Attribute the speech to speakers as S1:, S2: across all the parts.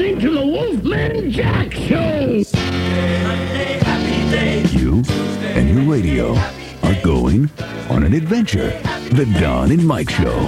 S1: listening to the Wolfman Jack Show.
S2: Monday, happy day.
S3: You and your radio are going on an adventure. The Don and Mike Show.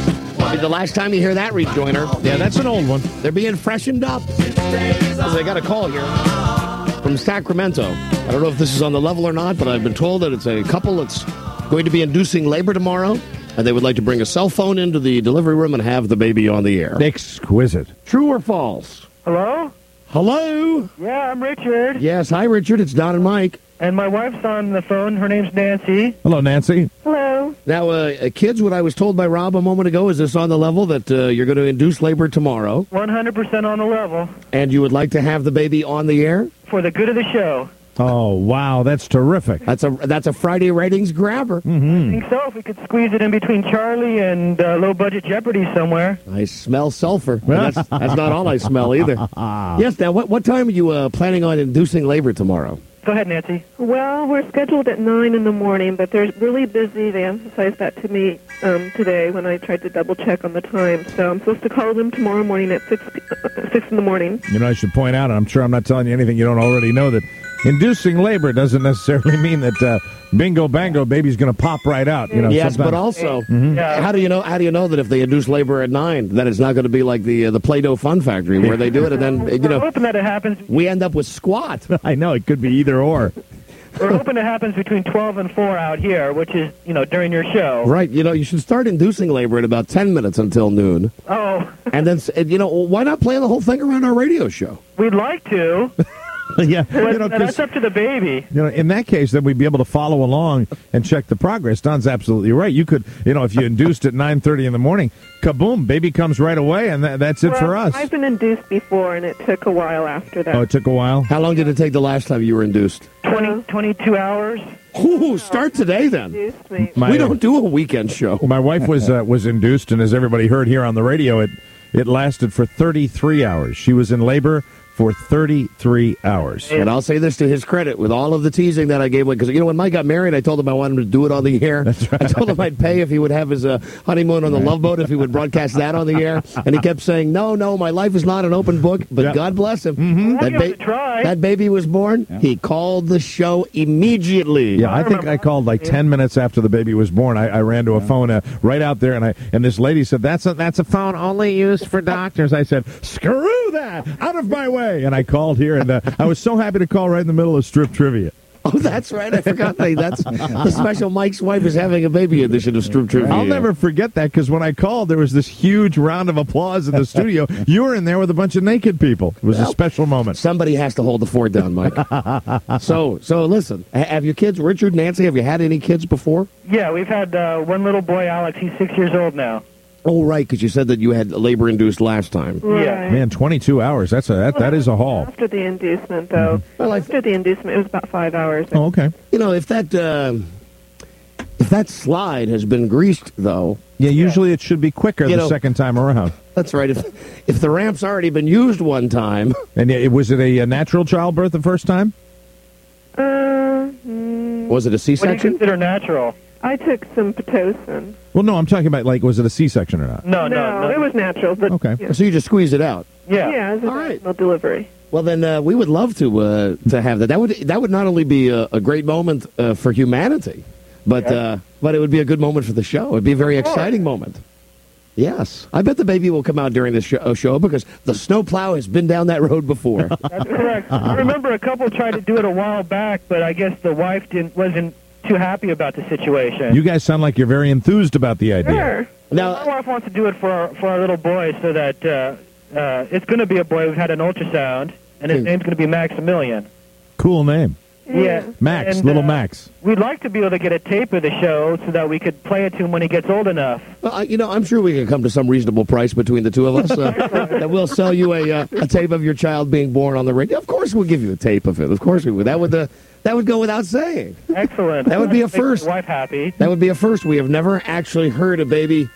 S4: The last time you hear that rejoiner.
S5: Yeah, that's an old one.
S4: They're being freshened up. Because I got a call here from Sacramento. I don't know if this is on the level or not, but I've been told that it's a couple that's going to be inducing labor tomorrow, and they would like to bring a cell phone into the delivery room and have the baby on the air.
S5: Exquisite.
S4: True or false?
S6: Hello?
S4: Hello?
S6: Yeah, I'm Richard.
S4: Yes, hi, Richard. It's Don and Mike.
S6: And my wife's on the phone. Her name's Nancy.
S5: Hello, Nancy.
S6: Hello.
S4: Now, kids, what I was told by Rob a moment ago, is this on the level that you're going to induce labor tomorrow,
S6: 100% on the level.
S4: and you would like to have the baby on the air?
S6: For the good of the show.
S5: Oh, wow, that's terrific.
S4: That's a Friday ratings grabber.
S6: I think so. If we could squeeze it in between Charlie and low-budget Jeopardy somewhere.
S4: I smell sulfur. That's not all I smell either. Yes, now, what time are you planning on inducing labor tomorrow?
S6: Go ahead, Nancy.
S7: Well, we're scheduled at 9 in the morning, but they're really busy. They emphasized that to me today when I tried to double-check on the time. So I'm supposed to call them tomorrow morning at 6 in the morning.
S5: You know, I should point out, and I'm sure I'm not telling you anything you don't already know, that inducing labor doesn't necessarily mean that bingo bango baby's going to pop right out. You know,
S4: Yes,
S5: sometimes.
S4: but also,
S6: Yeah.
S4: how do you know that if they induce labor at 9, that it's not going to be like the Play-Doh Fun Factory where they do it and then
S6: We're hoping that it happens.
S4: we end up with squat.
S5: I know, it could be either or.
S6: We're hoping it happens between 12 and 4 out here, which is, during your show.
S4: Right, you should start inducing labor at about 10 minutes until noon,
S6: Oh,
S4: and then why not play the whole thing around our radio show?
S6: we'd like to,
S5: Yeah,
S6: but that's up to the baby.
S5: in that case, then we'd be able to follow along and check the progress. Don's absolutely right. You could, if you induced at 9:30 in the morning, kaboom, baby comes right away, and that's it for us.
S7: I've been induced before, and it took a while after that.
S5: Oh, it took a while?
S4: How long did it take the last time you were induced?
S6: 22 hours.
S4: Ooh, start today then.
S7: Induced me.
S4: We don't do a weekend show.
S5: My wife was induced, and as everybody heard here on the radio, it lasted for 33 hours. She was in labor for 33 hours.
S4: And I'll say this to his credit, with all of the teasing that I gave away, because, when Mike got married, I told him I wanted him to do it on the air.
S5: That's right.
S4: I told him I'd pay if he would have his honeymoon on the Love Boat, if he would broadcast that on the air. And he kept saying, no, my life is not an open book, but
S5: Yep.
S4: God bless him.
S6: We'll give it a try.
S4: That baby was born. Yeah. He called the show immediately.
S5: Yeah, I think I called like 10 minutes after the baby was born. I ran to a phone right out there, and this lady said, that's a phone only used for doctors. I said, screw that! Out of my way! And I called here, and I was so happy to call right in the middle of strip trivia.
S4: Oh, that's right. I forgot that. That's the special Mike's wife is having a baby edition of Strip Trivia.
S5: I'll never forget that, because when I called, there was this huge round of applause in the studio. You were in there with a bunch of naked people. It was a special moment.
S4: Somebody has to hold the fort down, Mike. So listen, have your kids, Richard, Nancy, have you had any kids before?
S6: Yeah, we've had one little boy, Alex. He's 6 years old now.
S4: Oh, right, because you said that you had labor-induced last time.
S7: Right.
S6: Yeah.
S5: Man, 22 hours. That is a haul.
S7: After the inducement, though.
S4: Well,
S7: After the inducement, it was about 5 hours.
S5: Oh, okay.
S4: If that slide has been greased, though,
S5: Yeah, usually it should be quicker the second time around.
S4: that's right. If the ramp's already been used one time,
S5: And was it a natural childbirth the first time?
S4: was it a
S6: What do you
S4: C-section?
S6: consider natural?
S7: I took some Pitocin.
S5: Well, no, I'm talking about, was it a C-section or not?
S6: No.
S7: It was natural. But,
S5: Okay.
S7: Yeah,
S4: So you just squeeze it out.
S6: Yeah.
S7: it was a
S4: All right.
S7: vaginal delivery.
S4: Well, then we would love to have that. That would not only be a great moment for humanity, but it would be a good moment for the show. It would be a very exciting moment. Yes. I bet the baby will come out during this show because the snowplow has been down that road before.
S6: That's correct. I remember a couple tried to do it a while back, but I guess the wife wasn't too happy about the situation.
S5: You guys sound like you're very enthused about the idea.
S7: Sure.
S4: Now,
S6: My wife wants to do it for our little boy so that it's going to be a boy. We've had an ultrasound, and his name's going to be Maximilian.
S5: Cool name.
S6: Yeah.
S5: Max,
S6: And,
S5: little Max.
S6: We'd like to be able to get a tape of the show so that we could play it to him when he gets old enough.
S4: well, I'm sure we can come to some reasonable price between the two of us. That we'll sell you a tape of your child being born on the radio. Of course, we'll give you a tape of it. Of course, we would. That would go without saying.
S6: Excellent.
S4: That would be a
S6: Make
S4: first.
S6: my wife happy.
S4: That would be a first. We have never actually heard a baby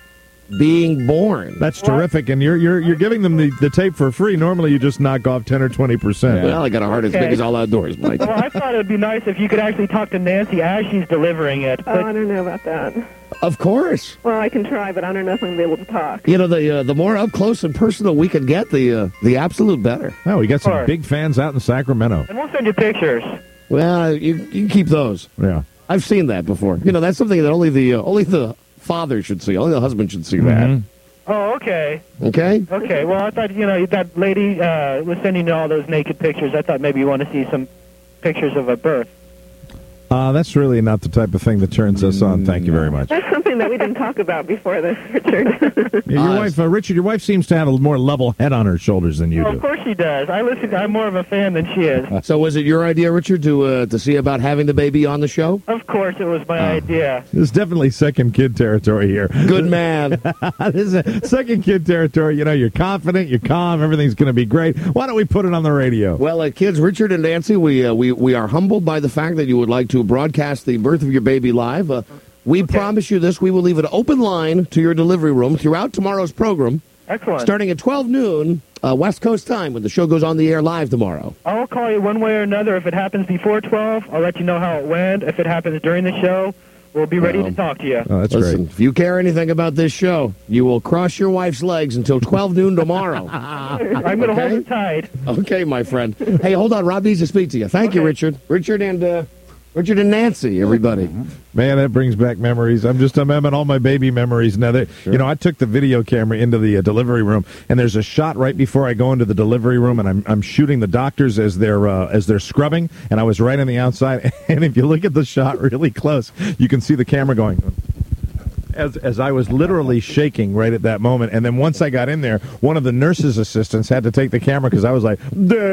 S4: being born.
S5: That's terrific, and you're giving them the tape for free. Normally, you just knock off 10 or 20%.
S4: Well, I got a heart as big as all outdoors, Mike.
S6: Well, I thought it would be nice if you could actually talk to Nancy as she's delivering it.
S7: Oh, I don't know about that.
S4: Of course.
S7: Well, I can try, but I don't know if I'm going to be able to talk.
S4: You know, the more up close and personal we can get, the absolute better.
S5: Oh, we got some
S6: Sure.
S5: big fans out in Sacramento.
S6: And we'll send you pictures.
S4: Well, you can keep those.
S5: Yeah.
S4: I've seen that before. You know, that's something that only the father should see. Only the husband should see that.
S6: Oh, okay.
S4: Okay?
S6: Okay, well, I thought, that lady was sending you all those naked pictures. I thought maybe you want to see some pictures of a birth.
S5: That's really not the type of thing that turns us on. Thank you very much.
S7: That's something that we didn't talk about before this, Richard.
S5: Yeah, your wife, Richard, your wife seems to have a more level head on her shoulders than you
S6: Well,
S5: do.
S6: of course she does. I'm more of a fan than she is.
S4: So was it your idea, Richard, to see about having the baby on the show?
S6: Of course it was my idea.
S5: This is definitely second kid territory here.
S4: Good man.
S5: This is second kid territory. You know, you're confident, you're calm, everything's going to be great. Why don't we put it on the radio?
S4: Well, kids, Richard and Nancy, we are humbled by the fact that you would like to broadcast the birth of your baby live. We promise you this. We will leave an open line to your delivery room throughout tomorrow's program,
S6: Excellent.
S4: starting at 12 noon, West Coast time, when the show goes on the air live tomorrow.
S6: I'll call you one way or another. If it happens before 12, I'll let you know how it went. If it happens during the show, we'll be ready to talk to you.
S5: Oh, that's
S4: Listen,
S5: great.
S4: if you care anything about this show, you will cross your wife's legs until 12 noon tomorrow.
S6: I'm going to hold it tight.
S4: Okay, my friend. Hey, hold on. Rob needs to speak to you. Thank you, Richard. Richard and Nancy, everybody.
S5: Man, that brings back memories. I'm having all my baby memories now. You know, I took the video camera into the delivery room, and there's a shot right before I go into the delivery room, and I'm shooting the doctors as they're scrubbing, and I was right on the outside. And if you look at the shot really close, you can see the camera going. As I was literally shaking right at that moment. And then once I got in there, one of the nurse's assistants had to take the camera because I was like,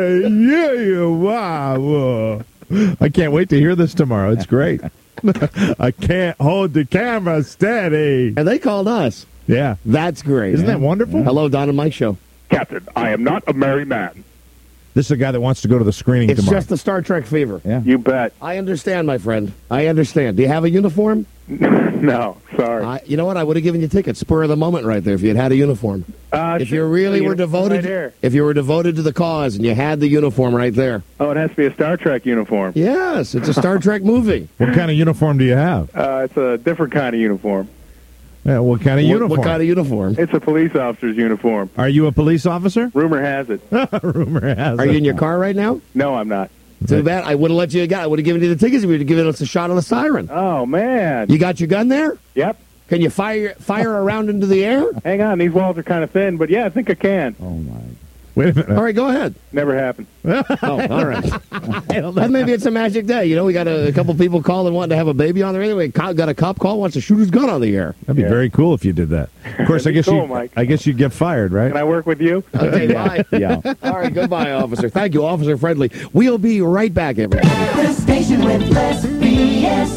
S5: wow. I can't wait to hear this tomorrow. It's great. I can't hold the camera steady.
S4: And they called us.
S5: Yeah.
S4: That's great.
S5: Isn't that wonderful?
S4: Hello, Don and Mike show.
S8: Captain, I am not a married man.
S5: This is a guy that wants to go to the screening
S4: It's
S5: tomorrow.
S4: just the Star Trek fever.
S5: Yeah.
S8: You bet.
S4: I understand, my friend. I understand. Do you have a uniform?
S8: No, sorry.
S4: You know what? I would have given you tickets. Spur of the moment right there if you had a uniform. If you really were devoted,
S8: right here.
S4: if you were devoted to the cause and you had the uniform right there.
S8: Oh, it has to be a Star Trek uniform.
S4: Yes, it's a Star Trek movie.
S5: What kind of uniform do you have?
S8: It's a different kind of uniform.
S5: Yeah, what kind of uniform?
S4: What kind of uniform?
S8: It's a police officer's uniform.
S5: Are you a police officer?
S8: Rumor has it.
S5: Rumor has
S4: Are
S5: it.
S4: you in your car right now?
S8: No, I'm not.
S4: Too bad. I would have let you get. I would have given you the tickets if you would have given us a shot of the siren.
S8: Oh, man.
S4: You got your gun there?
S8: Yep.
S4: Can you fire around into the air?
S8: Hang on, these walls are kind of thin, but yeah, I think I can.
S5: Oh, my. Wait a minute.
S4: All right, go ahead.
S8: Never happened.
S4: Oh, all right. Then maybe it's a magic day. You know, we got a couple people calling wanting to have a baby on there. Anyway, got a cop call, wants to shoot his gun on the air.
S5: That'd be very cool if you did that. Of course, I guess
S8: cool, Mike.
S5: I guess you'd get fired, right?
S8: Can I work with you?
S4: Okay, bye.
S5: Yeah.
S4: All right, goodbye, officer. Thank you, Officer Friendly. We'll be right back, everybody.
S2: The station with less BS.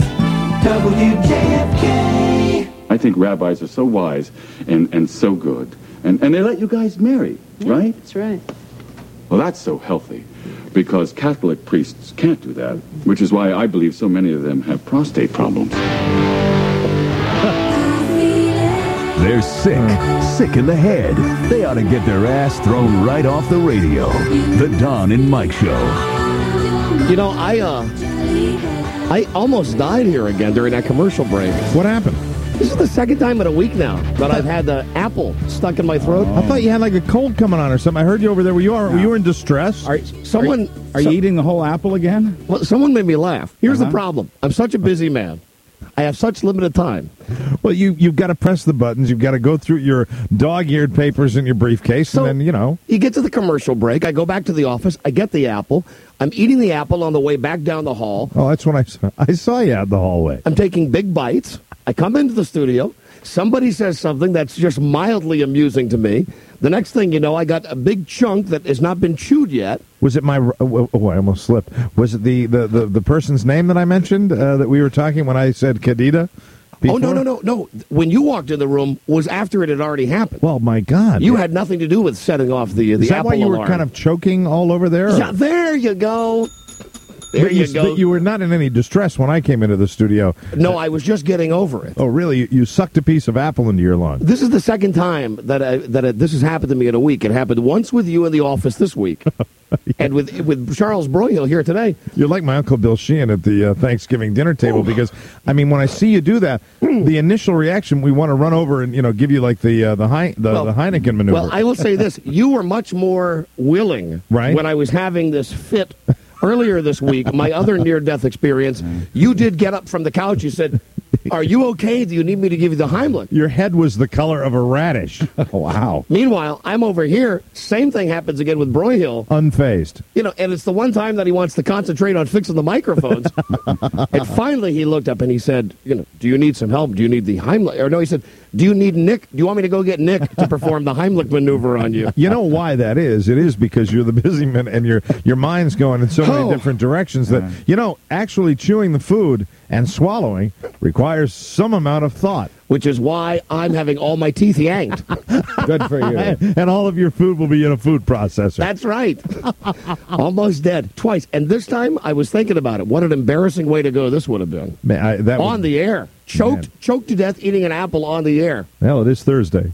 S2: WJFK.
S9: I think rabbis are so wise and so good. And they let you guys marry, right?
S10: That's right.
S9: Well, that's so healthy. Because Catholic priests can't do that. Which is why I believe so many of them have prostate problems.
S3: They're sick in the head. They ought to get their ass thrown right off the radio. The Don and Mike Show.
S4: You know, I almost died here again during that commercial break.
S5: What happened?
S4: This is the second time in a week now that I've had the apple stuck in my throat.
S5: I thought you had like a cold coming on or something. I heard you over there. Were you in distress?
S4: Are you
S11: eating the whole apple again?
S4: Well, someone made me laugh. Here's the problem. I'm such a busy man. I have such limited time.
S5: Well, you've got to press the buttons. You've got to go through your dog-eared papers in your briefcase,
S4: So,
S5: and then,
S4: You get to the commercial break. I go back to the office. I get the apple. I'm eating the apple on the way back down the hall.
S5: Oh, that's when I saw you out the hallway.
S4: I'm taking big bites. I come into the studio. Somebody says something that's just mildly amusing to me. The next thing you know, I got a big chunk that has not been chewed yet.
S5: Was it my... Oh, I almost slipped. Was it the person's name that I mentioned that we were talking when I said Kadita?
S4: Before? Oh, no. When you walked in the room was after it had already happened.
S5: Well, my God.
S4: You had nothing to do with setting off the
S5: Is that
S4: apple
S5: why you
S4: alarm.
S5: were kind of choking all over there?
S4: Yeah, there you go. There
S5: But
S4: you go.
S5: But you were not in any distress when I came into the studio.
S4: No, I was just getting over it.
S5: Oh, really? You sucked a piece of apple into your lung.
S4: This is the second time that this has happened to me in a week. It happened once with you in the office this week, and with Charles Broyhill here today.
S5: You're like my Uncle Bill Sheehan at the Thanksgiving dinner table because, I mean, when I see you do that, the initial reaction, we want to run over and, give you like the Heineken maneuver.
S4: Well, I will say this. You were much more willing
S5: Right.
S4: when I was having this fit earlier this week, my other near-death experience. You did get up from the couch. You said, "Are you okay? Do you need me to give you the Heimlich?"
S5: Your head was the color of a radish. Wow.
S4: Meanwhile, I'm over here. Same thing happens again with Broyhill.
S5: Unfazed.
S4: And it's the one time that he wants to concentrate on fixing the microphones. And finally he looked up and he said, "Do you need some help? Do you need the Heimlich?" Or no, he said, "Do you need Nick? Do you want me to go get Nick to perform the Heimlich maneuver on you?"
S5: You know why that is? It is because you're the busy man and your mind's going in so many different directions that, actually chewing the food and swallowing requires some amount of thought.
S4: Which is why I'm having all my teeth yanked.
S5: Good for you. And all of your food will be in a food processor.
S4: That's right. Almost dead. Twice. And this time I was thinking about it. What an embarrassing way to go this would have been.
S5: Man,
S4: on the air. Choked to death eating an apple on the air.
S5: Well, it is Thursday.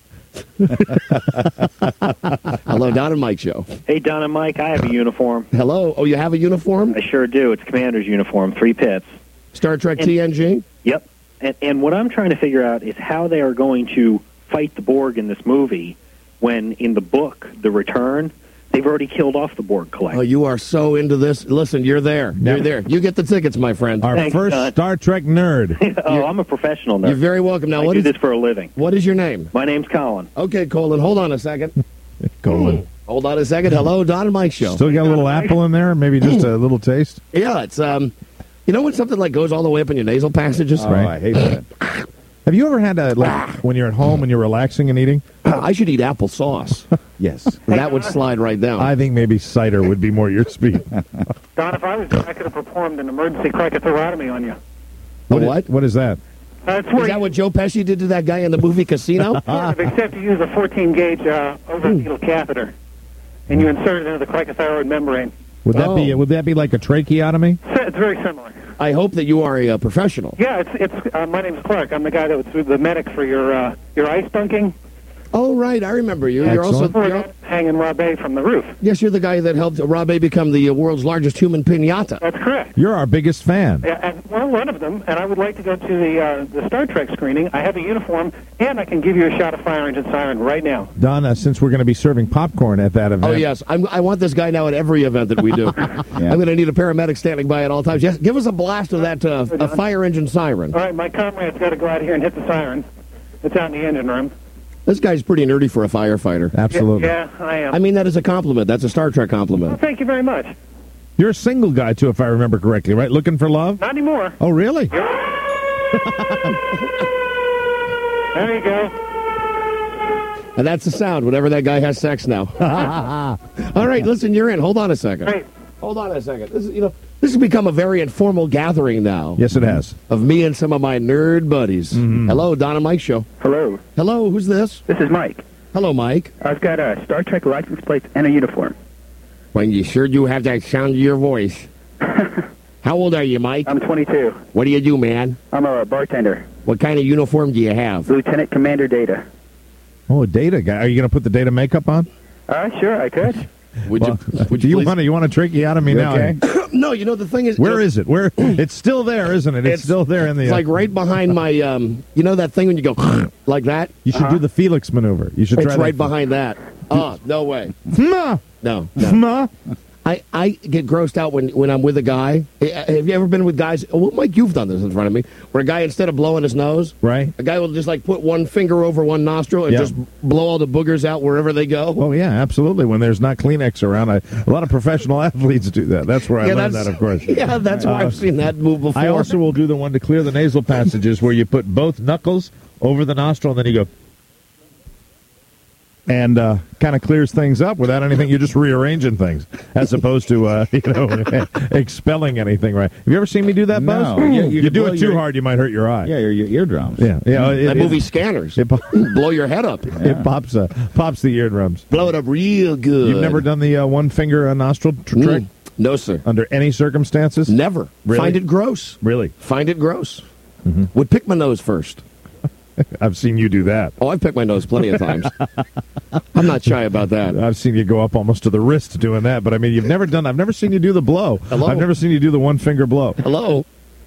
S4: Hello, Don and Mike show.
S10: Hey, Don and Mike, I have a uniform.
S4: Hello. Oh, you have a uniform?
S10: I sure do. It's commander's uniform, 3 pits.
S4: Star Trek TNG?
S10: Yep. And what I'm trying to figure out is how they are going to fight the Borg in this movie when in the book, The Return, they've already killed off the Borg collector.
S4: Oh, you are so into this. Listen, you're there. You're there. You get the tickets, my friend.
S5: Our
S10: Thanks,
S5: first
S10: Don.
S5: Star Trek nerd.
S10: I'm a professional nerd.
S4: You're very welcome. Now,
S10: I do this for a living.
S4: What is your name?
S10: My name's Colin.
S4: Okay, Colin. Hold on a second.
S5: Colin.
S4: Hold on a second. Hello, Don and Mike show.
S5: Still got a little apple in there? Maybe just a little taste?
S4: Yeah, it's you know when something like goes all the way up in your nasal passages?
S5: Right.
S11: I hate that.
S5: Have you ever had when you're at home and you're relaxing and eating?
S4: I should eat applesauce.
S11: Yes.
S4: That would slide right down.
S5: I think maybe cider would be more your speed.
S6: Don, if I was you, I could have performed an emergency cricothyrotomy on you.
S4: What?
S5: What is that?
S6: That's
S4: Is that what Joe Pesci did to that guy in the movie Casino?
S6: except you use a 14-gauge overneedle catheter, and you insert it into the cricothyroid membrane.
S5: Would that be like a tracheotomy?
S6: It's very similar.
S4: I hope that you are a professional.
S6: Yeah, it's my name's Clark. I'm the guy that was the medic for your ice dunking.
S4: Oh, right. I remember you. You're also
S6: hanging Rob-A from the roof.
S4: Yes, you're the guy that helped Rob-A become the world's largest human piñata.
S6: That's correct.
S5: You're our biggest fan.
S6: Yeah, and, well, one of them, and I would like to go to the Star Trek screening. I have a uniform, and I can give you a shot of Fire Engine Siren right now.
S5: Don, since we're going to be serving popcorn at that event.
S4: Oh, yes. I want this guy now at every event that we do. I'm going to need a paramedic standing by at all times. Yes, give us a blast of that a Fire Engine Siren.
S6: All right, my comrade's got to go out here and hit the siren. It's out in the engine room.
S4: This guy's pretty nerdy for a firefighter.
S5: Absolutely.
S6: Yeah, I am.
S4: I mean that as a compliment. That's a Star Trek compliment.
S6: Well, thank you very much.
S5: You're a single guy, too, if I remember correctly, right? Looking for love?
S6: Not anymore.
S5: Oh, really?
S6: There you go.
S4: And that's the sound whenever that guy has sex now. All right, listen, you're in. Hold on a second.
S6: Right.
S4: Hold on a second. This has become a very informal gathering now.
S5: Yes, it has.
S4: Of me and some of my nerd buddies.
S5: Mm-hmm.
S4: Hello, Don and Mike show.
S12: Hello.
S4: Hello, who's this?
S12: This is Mike.
S4: Hello, Mike.
S12: I've got a Star Trek license plate and a uniform.
S4: Well, you sure do have that sound to your voice. How old are you, Mike?
S12: I'm 22.
S4: What do you do, man?
S12: I'm a bartender.
S4: What kind of uniform do you have?
S12: Lieutenant Commander Data.
S5: Oh, a Data guy. Are you going to put the Data makeup on?
S12: Sure, I could.
S4: Would
S5: do you want a tracheotomy now?
S12: Okay?
S4: No, the thing is...
S5: Where is it? It's still there, isn't it? It's still there in the...
S4: It's like right behind my... that thing when you go like that?
S5: You should do the Felix maneuver. You should try
S4: It's
S5: that.
S4: right behind that. Oh, no way.
S5: No.
S4: I get grossed out when I'm with a guy. Have you ever been with guys? Well, Mike, you've done this in front of me, where a guy, instead of blowing his nose,
S5: right,
S4: a guy will just put one finger over one nostril and just blow all the boogers out wherever they go.
S5: Oh, yeah, absolutely. When there's not Kleenex around, a lot of professional athletes do that. That's where I learned that, of course.
S4: Yeah, that's where I've seen that move before.
S5: I also will do the one to clear the nasal passages where you put both knuckles over the nostril and then you go... and kind of clears things up without anything. You're just rearranging things as opposed to, expelling anything, right? Have you ever seen me do that, Buzz?
S11: No.
S5: You do it too hard, you might hurt your eye.
S11: Yeah, your eardrums.
S5: Yeah.
S4: That movie Scanners. Blow your head up.
S5: It pops the eardrums.
S4: Blow it up real good.
S5: You've never done the one-finger nostril trick?
S4: No, sir.
S5: Under any circumstances?
S4: Never.
S5: Really?
S4: Find it gross.
S5: Really?
S4: Find it gross. Would pick my nose first.
S5: I've seen you do that.
S4: Oh, I've picked my nose plenty of times. I'm not shy about that.
S5: I've seen you go up almost to the wrist doing that, but I mean, I've never seen you do the blow.
S4: Hello?
S5: I've never seen you do the one-finger blow.
S4: Hello?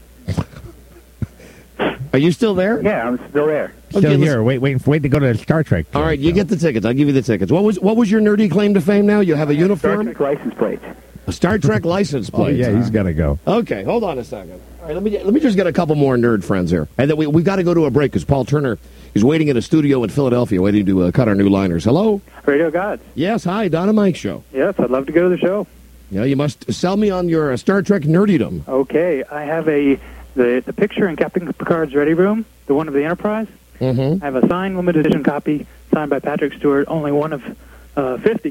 S4: Are you still there?
S12: Yeah, I'm still there.
S5: Still here. Wait to go to Star Trek.
S4: All right, you get the tickets. I'll give you the tickets. What was your nerdy claim to fame now? You have a
S12: Star
S4: uniform?
S12: Trek license plate.
S4: A Star Trek license
S5: Oh,
S4: plate.
S5: yeah, he's got to go.
S4: Okay, hold on a second. All right, let me just get a couple more nerd friends here. And then we got to go to a break because Paul Turner is waiting in a studio in Philadelphia waiting to cut our new liners. Hello?
S6: Radio Gods.
S4: Yes, hi, Don and Mike Show.
S6: Yes, I'd love to go to the show.
S4: Yeah, you must sell me on your Star Trek nerdydom.
S6: Okay, I have the picture in Captain Picard's ready room, the one of the Enterprise.
S4: Mm-hmm.
S6: I have a signed limited edition copy signed by Patrick Stewart, only one of 50.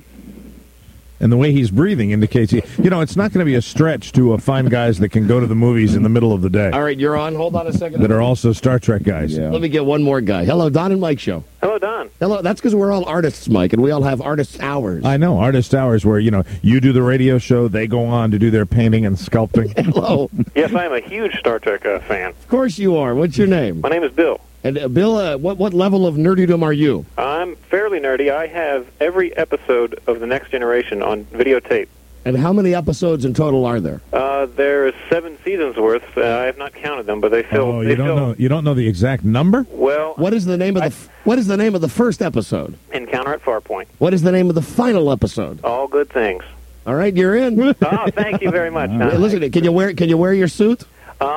S5: And the way he's breathing indicates it's not going to be a stretch to find guys that can go to the movies in the middle of the day
S4: All right, you're on. Hold on a second.
S5: that are also Star Trek guys.
S4: Let me get one more guy. Hello, Don and Mike Show.
S6: Hello, Don.
S4: Hello, that's because we're all artists, Mike, and we all have artist hours.
S5: I know, artist hours where, you do the radio show, they go on to do their painting and sculpting.
S4: Hello.
S11: Yes, I am a huge Star Trek fan.
S4: Of course you are. What's your name?
S11: My name is Bill.
S4: And Bill, what level of nerdydom are you?
S11: I'm fairly nerdy. I have every episode of The Next Generation on videotape.
S4: And how many episodes in total are there?
S11: There's 7 seasons worth. I have not counted them, but they fill.
S5: Oh, you don't know the exact number?
S11: Well,
S4: what is the name of the first episode?
S11: Encounter at Farpoint.
S4: What is the name of the final episode?
S11: All good things.
S4: All right, you're in.
S11: Oh, thank you very much.
S4: Listen, can you wear your suit?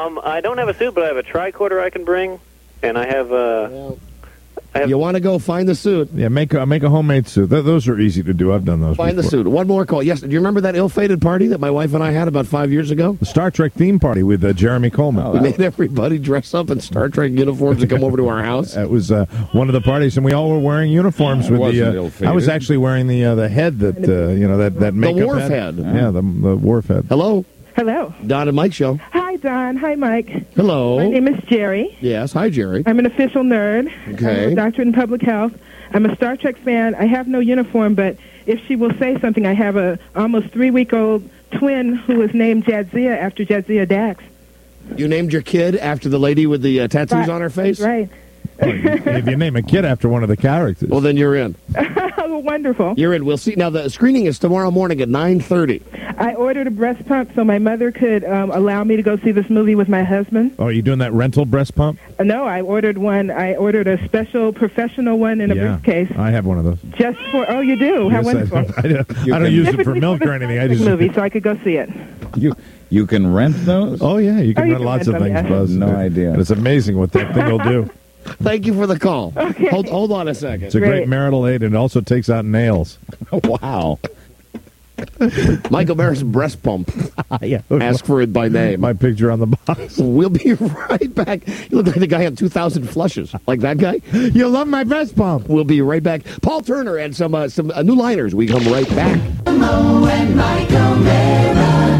S11: I don't have a suit, but I have a tricorder I can bring, and I have
S4: You want to go find the suit?
S5: Yeah, make a homemade suit. Those are easy to do. I've done those.
S4: Find
S5: before.
S4: the suit. One more call. Yes. Do you remember that ill-fated party that my wife and I had about 5 years ago?
S5: The Star Trek theme party with Jeremy Coleman.
S4: We made everybody dress up in Star Trek uniforms and come over to our house.
S5: It was one of the parties, and we all were wearing uniforms with the. I was actually wearing the head that that makeup
S4: the Worf head.
S5: Yeah, the Worf head.
S4: Hello.
S13: Hello.
S4: Don and Mike Show.
S13: Hi, Don. Hi, Mike.
S4: Hello.
S13: My name is Jerry.
S4: Yes. Hi, Jerry.
S13: I'm an official nerd.
S4: Okay.
S13: I'm a doctorate in public health. I'm a Star Trek fan. I have no uniform, but if she will say something, I have a almost 3-week-old twin who is named Jadzia after Jadzia Dax.
S4: You named your kid after the lady with the tattoos on her face?
S13: Right.
S5: Well, if you name a kid after one of the characters.
S4: Well, then you're in.
S13: Oh, wonderful.
S4: You're in. We'll see. Now, the screening is tomorrow morning at 9:30.
S13: I ordered a breast pump so my mother could allow me to go see this movie with my husband.
S5: Oh, are you doing that rental breast pump?
S13: No, I ordered one. I ordered a special professional one in a briefcase.
S5: I have one of those.
S13: Just for, oh, you do? How
S5: Yes,
S13: wonderful.
S5: I don't use it for milk or anything. I just
S13: movie, so I could go see it.
S14: You can rent those?
S5: Oh, yeah, you can
S13: you
S5: rent
S13: can
S5: lots
S13: rent
S5: of
S13: them,
S5: things,
S13: yeah.
S5: Buzz.
S14: No idea.
S5: And it's amazing what that thing will do.
S4: Thank you for the call.
S13: Okay.
S4: Hold on a second.
S5: It's a great marital aid, and it also takes out nails.
S14: Wow.
S4: Michael Barrett's breast pump.
S5: Yeah.
S4: Ask for it by name.
S5: My picture on the box.
S4: We'll be right back. You look like the guy on 2,000 flushes. Like that guy?
S5: You love my breast pump.
S4: We'll be right back. Paul Turner and some new liners. We come right back.
S2: Mo and Mike O'Mara,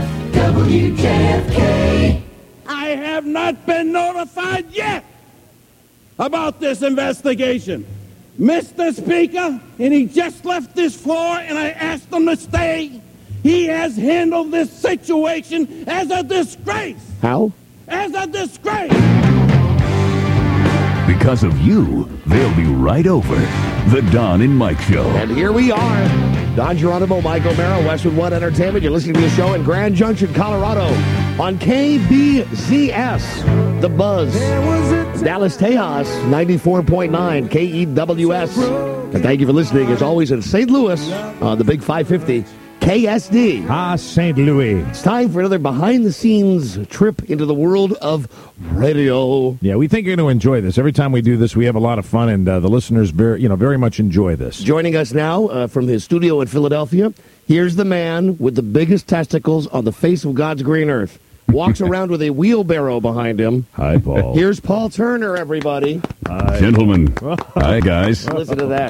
S2: WJFK.
S15: I have not been notified yet about this investigation. Mr. Speaker, and he just left this floor, and I asked him to stay. He has handled this situation as a disgrace.
S4: How?
S15: As a disgrace.
S3: Because of you, they'll be right over. The Don and Mike Show.
S4: And here we are. Don Geronimo, Mike O'Mara, Westwood One Entertainment. You're listening to the show in Grand Junction, Colorado on KBZS, The Buzz. Dallas, Tejas, 94.9 KEWS. And thank you for listening, as always, in St. Louis on the Big 550 KSD.
S5: St. Louis.
S4: It's time for another behind-the-scenes trip into the world of radio.
S5: Yeah, we think you're going to enjoy this. Every time we do this, we have a lot of fun, and the listeners very much enjoy this.
S4: Joining us now from his studio in Philadelphia, here's the man with the biggest testicles on the face of God's green earth. Walks around with a wheelbarrow behind him.
S5: Hi, Paul.
S4: Here's Paul Turner, everybody.
S5: Hi.
S3: Gentlemen. Hi, guys.
S4: Listen to that.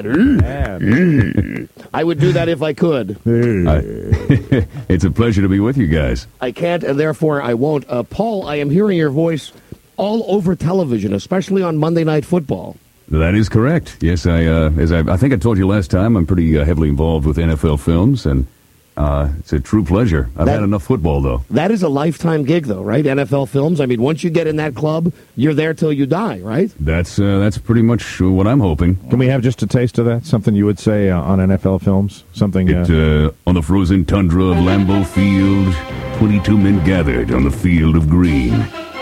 S4: I would do that if I could.
S3: It's a pleasure to be with you guys.
S4: I can't, and therefore I won't. Paul, I am hearing your voice all over television, especially on Monday Night Football.
S3: That is correct. Yes, I think I told you last time, I'm pretty heavily involved with NFL films, and It's a true pleasure. I've had enough football, though.
S4: That is a lifetime gig, though, right? NFL Films. I mean, once you get in that club, you're there till you die, right?
S3: That's pretty much what I'm hoping.
S5: Can we have just a taste of that? Something you would say on NFL Films? Something
S3: on the frozen tundra of Lambeau Field, 22 men gathered on the field of green.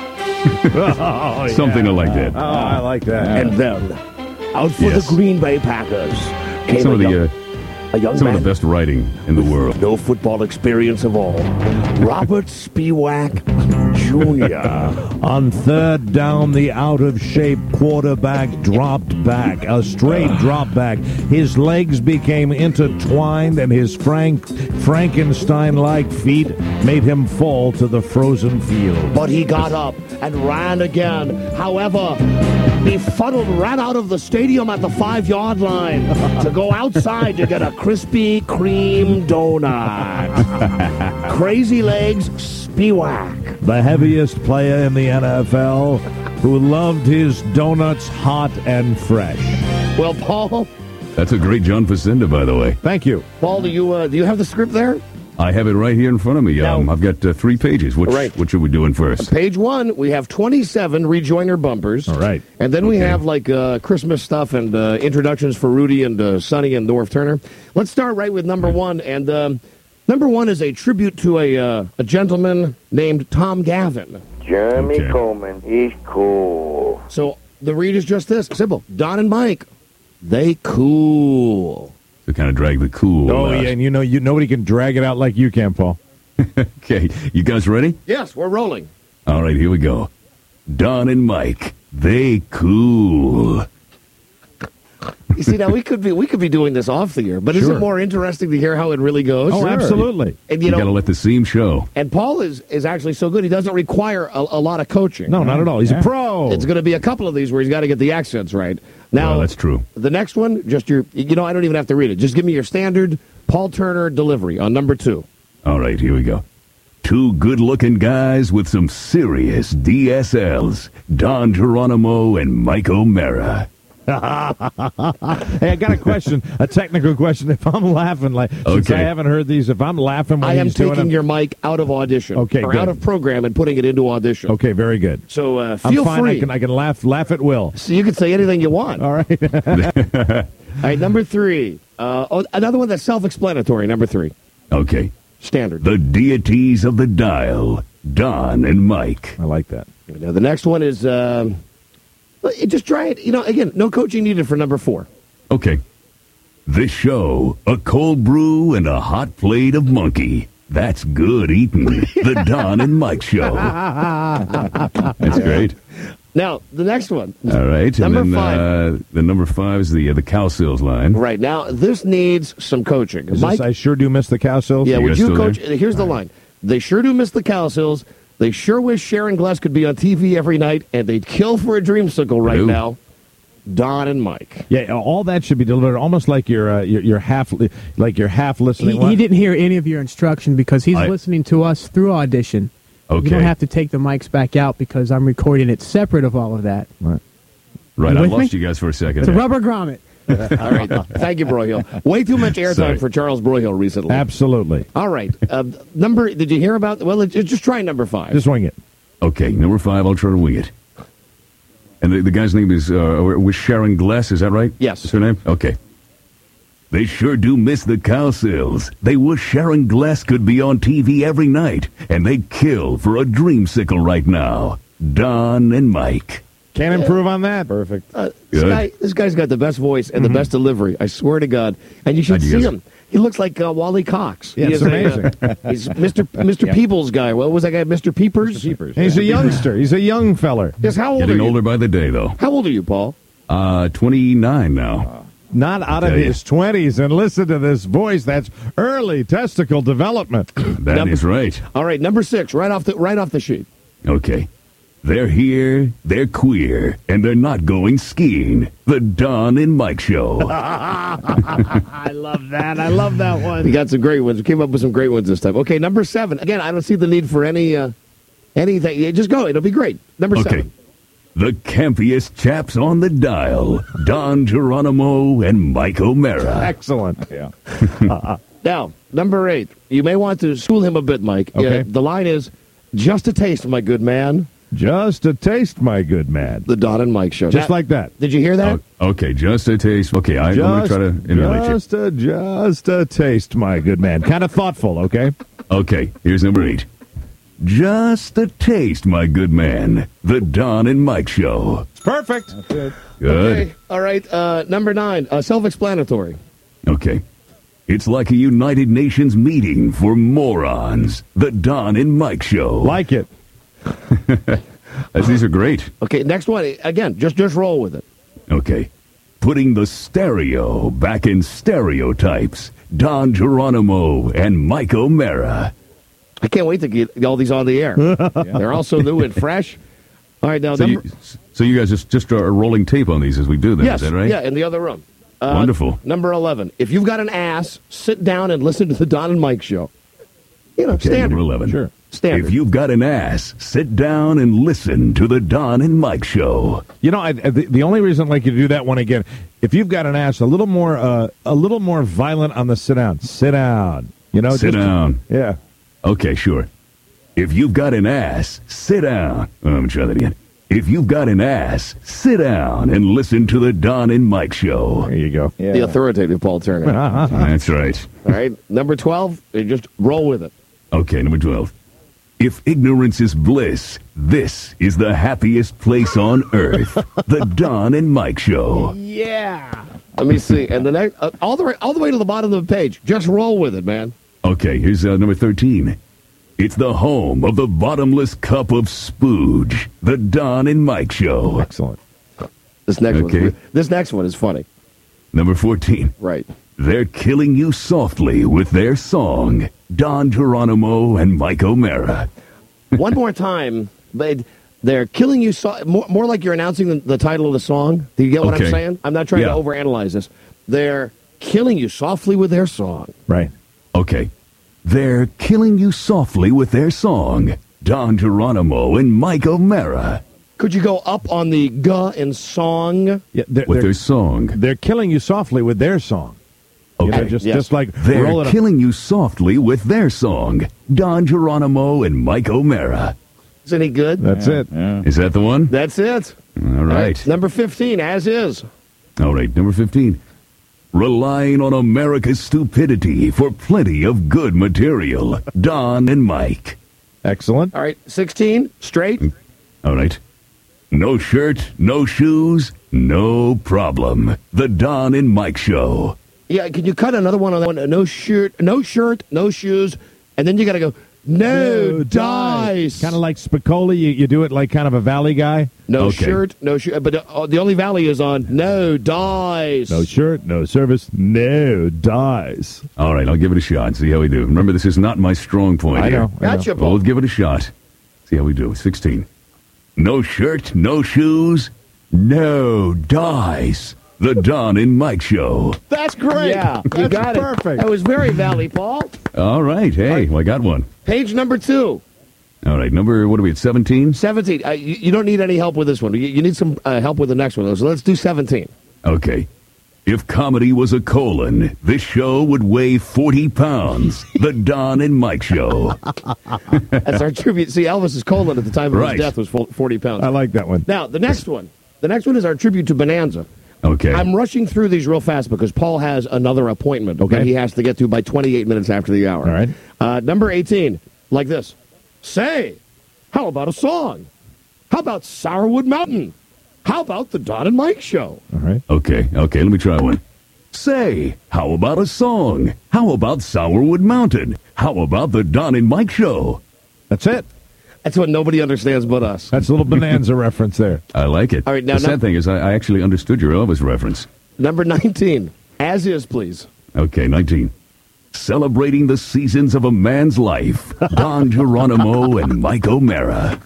S3: Something like that.
S5: Oh, I like that.
S4: And then, out for the Green Bay Packers came
S3: Some of the best writing in the world.
S4: No football experience of all. Robert Spiewak Jr.
S5: On third down, the out-of-shape quarterback dropped back, a straight drop back. His legs became intertwined, and his Frankenstein-like feet made him fall to the frozen field.
S4: But he got up and ran again. However, befuddled, ran out of the stadium at the 5-yard line to go outside to get a Krispy Kreme donut. Crazy Legs Spiewak.
S5: The heaviest player in the NFL who loved his donuts hot and fresh.
S4: Well, Paul...
S3: That's a great John Facenda, by the way.
S5: Thank you.
S4: Paul, do you have the script there?
S3: I have it right here in front of me. I've got 3 pages. What should we doing first?
S4: Page 1, we have 27 rejoiner bumpers.
S5: All right.
S4: And then we have Christmas stuff and introductions for Rudy and Sonny and North Turner. Let's start right with number 1. And number 1 is a tribute to a gentleman named Tom Gavin.
S16: Jeremy Coleman, he's cool.
S4: So the read is just this. Simple. Don and Mike, they cool.
S3: To kind of drag the cool.
S5: Oh, yeah, and nobody can drag it out like you can, Paul.
S3: Okay, you guys ready?
S4: Yes, we're rolling.
S3: All right, here we go. Don and Mike, they cool.
S4: You see, now we could be doing this off the air, but is it more interesting to hear how it really goes?
S5: Oh, absolutely.
S4: And
S3: you got to let the seam show.
S4: And Paul is actually so good; he doesn't require a lot of coaching.
S5: No, not at all. He's a pro.
S4: It's going to be a couple of these where he's got to get the accents right. Now,
S3: that's true.
S4: The next one, just I don't even have to read it. Just give me your standard Paul Turner delivery on number 2.
S3: All right, here we go. 2 good-looking guys with some serious DSLs. Don Geronimo and Mike O'Mara.
S5: Hey, I got a question, a technical question. If I'm laughing, since I haven't heard these, if I'm laughing when he's doing
S4: I am taking your mic out of audition.
S5: Okay,
S4: or
S5: good.
S4: out of program and putting it into audition.
S5: Okay, very good.
S4: So feel free.
S5: I can laugh at will.
S4: So you can say anything you want.
S5: All right.
S4: All right, number 3. Another one that's self-explanatory, number 3.
S3: Okay.
S4: Standard.
S3: The deities of the dial, Don and Mike.
S5: I like that.
S4: Now, the next one is... just try it. Again, no coaching needed for number 4.
S3: Okay. This show, a cold brew and a hot plate of monkey. That's good eating. The Don and Mike Show. That's great.
S4: Now, the next one.
S3: All right.
S4: Number
S3: and then,
S4: 5.
S3: The number 5 is the cow sills line.
S4: Right. Now, this needs some coaching.
S5: Mike, I sure do miss the cow sills.
S4: Yeah, would you coach? Here's the line. They sure do miss the cow sills. They sure wish Sharon Gless could be on TV every night, and they'd kill for a dreamsicle right now. Don and Mike.
S5: Yeah, all that should be delivered almost like you're half listening.
S17: He didn't hear any of your instruction because he's listening to us through Audition.
S3: Okay.
S17: You don't have to take the mics back out because I'm recording it separate of all of that.
S5: Right.
S3: I lost you guys for a second.
S17: It's a rubber grommet.
S4: All right. Thank you, Broyhill. Way too much airtime for Charles Broyhill recently.
S5: Absolutely.
S4: All right. Did you hear about... Well, just try number 5.
S5: Just wing it.
S3: Okay, number 5, I'll try to wing it. And the guy's name is was Sharon Gless, is that right?
S4: Yes.
S3: That's her name? Okay. They sure do miss the cow sills. They wish Sharon Gless could be on TV every night, and they'd kill for a dreamsicle right now. Don and Mike.
S5: Can't improve on that. Perfect.
S4: This guy's got the best voice and the best delivery. I swear to God. And you should see him. He looks like Wally Cox.
S5: Yeah, it's amazing.
S4: He's Mr. Peoples guy. What was that guy? Mr. Peepers?
S5: Mr. Peepers. He's a youngster. He's a young feller.
S4: Yes, how old
S3: Getting
S4: are you?
S3: older by the day, though.
S4: How old are you, Paul?
S3: 29 now.
S5: Not out of his 20s. And listen to this voice. That's early testicle development.
S3: That is right.
S4: All right, number 6, right off the sheet.
S3: Okay. They're here, they're queer, and they're not going skiing. The Don and Mike Show.
S17: I love that. I love that one.
S4: We got some great ones. We came up with some great ones this time. Okay, number 7. Again, I don't see the need for anything. Just go. It'll be great. Number 7.
S3: The campiest chaps on the dial. Don Geronimo and Mike O'Mara.
S5: Excellent. Yeah.
S4: Now, number 8. You may want to school him a bit, Mike.
S5: Okay.
S4: The line is, just a taste, my good man.
S5: Just a taste, my good man.
S4: The Don and Mike Show.
S5: Just like that.
S4: Did you hear that?
S3: Okay, just a taste. Okay, I'm going to try to emulate you.
S5: Just a taste, my good man. Kind of thoughtful, okay?
S3: Okay, here's number 8. Just a taste, my good man. The Don and Mike Show.
S5: It's perfect.
S3: Good.
S4: Okay. All right. Number 9. Self-explanatory.
S3: Okay. It's like a United Nations meeting for morons. The Don and Mike Show.
S5: Like it.
S3: These are great.
S4: Okay, next one. Again, just roll with it.
S3: Okay. Putting the stereo back in stereotypes. Don Geronimo and Mike O'Mara.
S4: I can't wait to get all these on the air. They're all so new and fresh. All right, now...
S3: So you guys just are rolling tape on these as we do them,
S4: yes,
S3: is that right?
S4: Yeah, in the other room.
S3: Wonderful.
S4: Number 11. If you've got an ass, sit down and listen to the Don and Mike Show. You know,
S3: Okay,
S4: standard.
S3: number 11.
S4: Sure. Standard.
S3: If you've got an ass, sit down and listen to the Don and Mike Show.
S5: You know, the only reason I'd like you to do that one again, if you've got an ass, a little more violent on the sit down. Sit down. You know,
S3: Sit down.
S5: Yeah.
S3: Okay, sure. If you've got an ass, sit down. Oh, let me try that again. If you've got an ass, sit down and listen to the Don and Mike Show.
S5: There you go.
S4: The authoritative Paul Turner.
S3: That's right.
S4: All right. Number 12. Just roll with it.
S3: Okay, number 12. If ignorance is bliss, this is the happiest place on earth. The Don and Mike Show.
S4: Yeah. Let me see. And the next, all the way to the bottom of the page. Just roll with it, man.
S3: Okay, here's number 13. It's the home of the bottomless cup of spooge. The Don and Mike Show.
S5: Excellent.
S4: This next one is funny.
S3: Number 14.
S4: Right.
S3: They're killing you softly with their song. Don Geronimo and Mike O'Mara.
S4: One more time. They're killing you more like you're announcing the title of the song. Do you get what I'm saying? I'm not trying to overanalyze this. They're killing you softly with their song.
S5: Right.
S3: Okay. They're killing you softly with their song. Don Geronimo and Mike O'Mara.
S4: Could you go up on the "g" in song?
S5: Yeah,
S3: with their song.
S5: They're killing you softly with their song.
S3: Okay.
S5: You know, just like
S3: they're
S5: roll it up.
S3: killing you softly with their song. Don Geronimo and Mike O'Mara.
S4: Isn't he good?
S5: That's it.
S14: Yeah.
S3: Is that the one?
S4: That's it.
S3: All right.
S4: Number 15, as is.
S3: All right, number 15. Relying on America's stupidity for plenty of good material. Don and Mike.
S5: Excellent.
S4: All right, 16, straight.
S3: All right. No shirt, no shoes, no problem. The Don and Mike Show.
S4: Yeah, can you cut another one on that one? No shirt, no shoes, and then you got to go, no dice.
S5: Kind of like Spicoli, you do it like kind of a Valley guy.
S4: No shirt, no shoe. But the only Valley is on no dice.
S5: No shirt, no service, no dice.
S3: All right, I'll give it a shot. See how we do. Remember, this is not my strong point
S5: I
S3: here.
S5: know.
S4: Gotcha,
S3: We'll give it a shot. See how we do. 16. No shirt, no shoes, no dice. The Don and Mike Show.
S4: That's great. Yeah, you got it.
S5: Perfect.
S4: That was very Valley, Paul.
S3: All right. Hey, well, I got one.
S4: Page number 2.
S3: All right, number, what are we at, 17?
S4: 17. You don't need any help with this one. You need some help with the next one. So let's do 17.
S3: Okay. If comedy was a colon, this show would weigh 40 pounds. The Don and Mike Show.
S4: That's our tribute. See, Elvis's colon at the time of his death was 40 pounds.
S5: I like that one.
S4: Now, the next one. The next one is our tribute to Bonanza.
S3: Okay.
S4: I'm rushing through these real fast because Paul has another appointment that he has to get to by 28 minutes after the hour.
S5: All right.
S4: Number 18, like this. Say, how about a song? How about Sourwood Mountain? How about the Don and Mike Show?
S5: All right.
S3: Okay, let me try one. Say, how about a song? How about Sourwood Mountain? How about the Don and Mike Show?
S5: That's it.
S4: That's what nobody understands but us.
S5: That's a little Bonanza reference there.
S3: I like it.
S4: All right, now,
S3: the sad thing is I actually understood your Elvis reference.
S4: Number 19, as is, please.
S3: Okay, 19. Celebrating the seasons of a man's life. Don Geronimo and Mike O'Mara.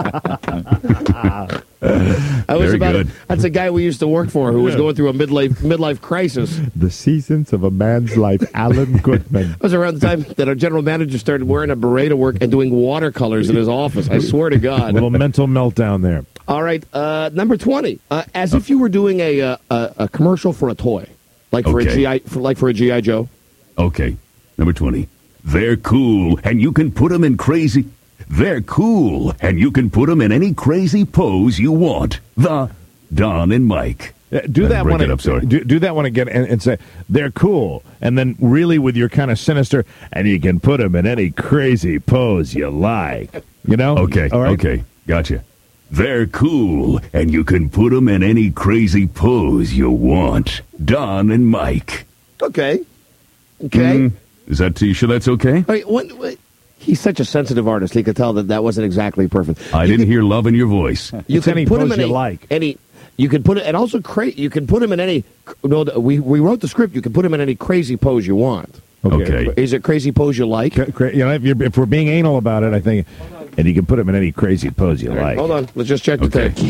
S3: Very good.
S4: That's a guy we used to work for who was going through a midlife crisis.
S5: The seasons of a man's life, Alan Goodman.
S4: It was around the time that our general manager started wearing a beret to work and doing watercolors in his office. I swear to God.
S5: A little mental meltdown there.
S4: All right, number 20. As if you were doing a commercial for a toy, like for a GI Joe.
S3: Okay. Number 20. They're cool, and you can put them in crazy... They're cool, and you can put them in any crazy pose you want. The Don and Mike.
S5: Do that one.
S3: Sorry.
S5: Do that one again and say they're cool, and then really with your kind of sinister, and you can put them in any crazy pose you like. You know?
S3: Okay.
S5: All right?
S3: Okay. Gotcha. They're cool, and you can put them in any crazy pose you want. Don and Mike.
S4: Okay. Okay.
S3: Is that? You sure that's okay?
S4: Wait, what? He's such a sensitive artist. He could tell that wasn't exactly perfect.
S3: I didn't hear love in your voice.
S4: You
S5: can
S4: put him in
S5: you like.
S4: You can put it, and also you can put him in any. No, we wrote the script. You can put him in any crazy pose you want.
S3: Okay.
S4: Is it crazy pose you like?
S5: You know, if we're being anal about it, I think, and you can put him in any crazy pose you like.
S4: Hold on, let's just check the tape.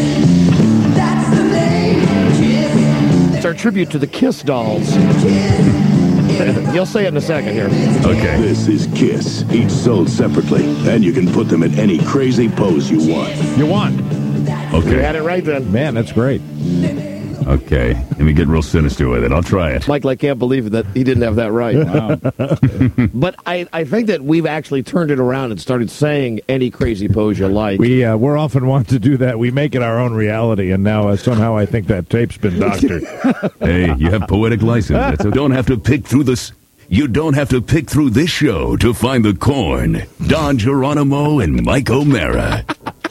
S4: It's our tribute to the Kiss dolls. You'll say it in a second here.
S3: Okay.
S18: This is Kiss, each sold separately, and you can put them in any crazy pose you want.
S3: Okay.
S4: You had it right then.
S5: Man, that's great.
S3: Okay. Let me get real sinister with it. I'll try it.
S4: Michael, I can't believe that he didn't have that right.
S14: Wow.
S4: But I think that we've actually turned it around and started saying any crazy pose you like.
S5: We're often want to do that. We make it our own reality, and now somehow I think that tape's been doctored.
S3: Hey, you have poetic license. You don't have to pick through this. You don't have to pick through this show to find the corn. Don Geronimo and Mike O'Mara.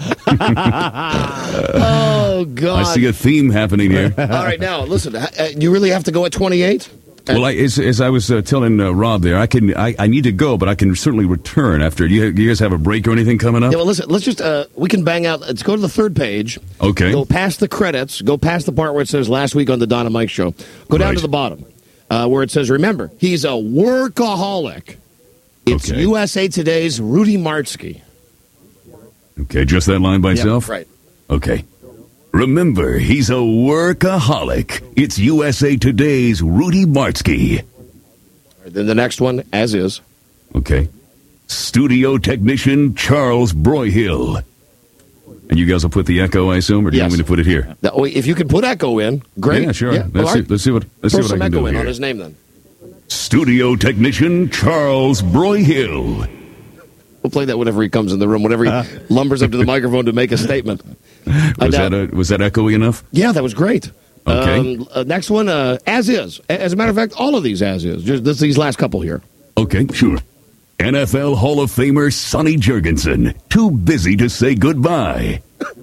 S4: Oh, God.
S3: I see a theme happening here.
S4: All right, now, listen, you really have to go at 28?
S3: Well, as I was telling Rob there, I need to go, but I can certainly return after. You guys have a break or anything coming up?
S4: Yeah, well, listen, let's just, we can bang out, let's go to the third page.
S3: Okay.
S4: Go past the credits, go past the part where it says last week on the Don and Mike show. Go down to the bottom where it says, remember, he's a workaholic. It's USA Today's Rudy Martzke.
S3: Okay, just that line by itself?
S4: Right.
S3: Okay. Remember, he's a workaholic. It's USA Today's Rudy Martzke.
S4: Right, then the next one, as is.
S3: Okay. Studio technician Charles Broyhill. And you guys will put the echo, I assume, or do you want me to put it here?
S4: If you can put echo in, great.
S3: Yeah, sure.
S4: Yeah.
S3: Let's see what I
S4: some
S3: can
S4: echo
S3: do
S4: in
S3: here.
S4: on his name, then.
S3: Studio technician Charles Broyhill.
S4: We'll play that whenever he comes in the room, whenever he lumbers up to the microphone to make a statement.
S3: Was that echoey enough?
S4: Yeah, that was great.
S3: Okay.
S4: Next one, as is. As a matter of fact, all of these as is. Just these last couple here.
S3: Okay, sure. NFL Hall of Famer Sonny Jurgensen. Too busy to say goodbye.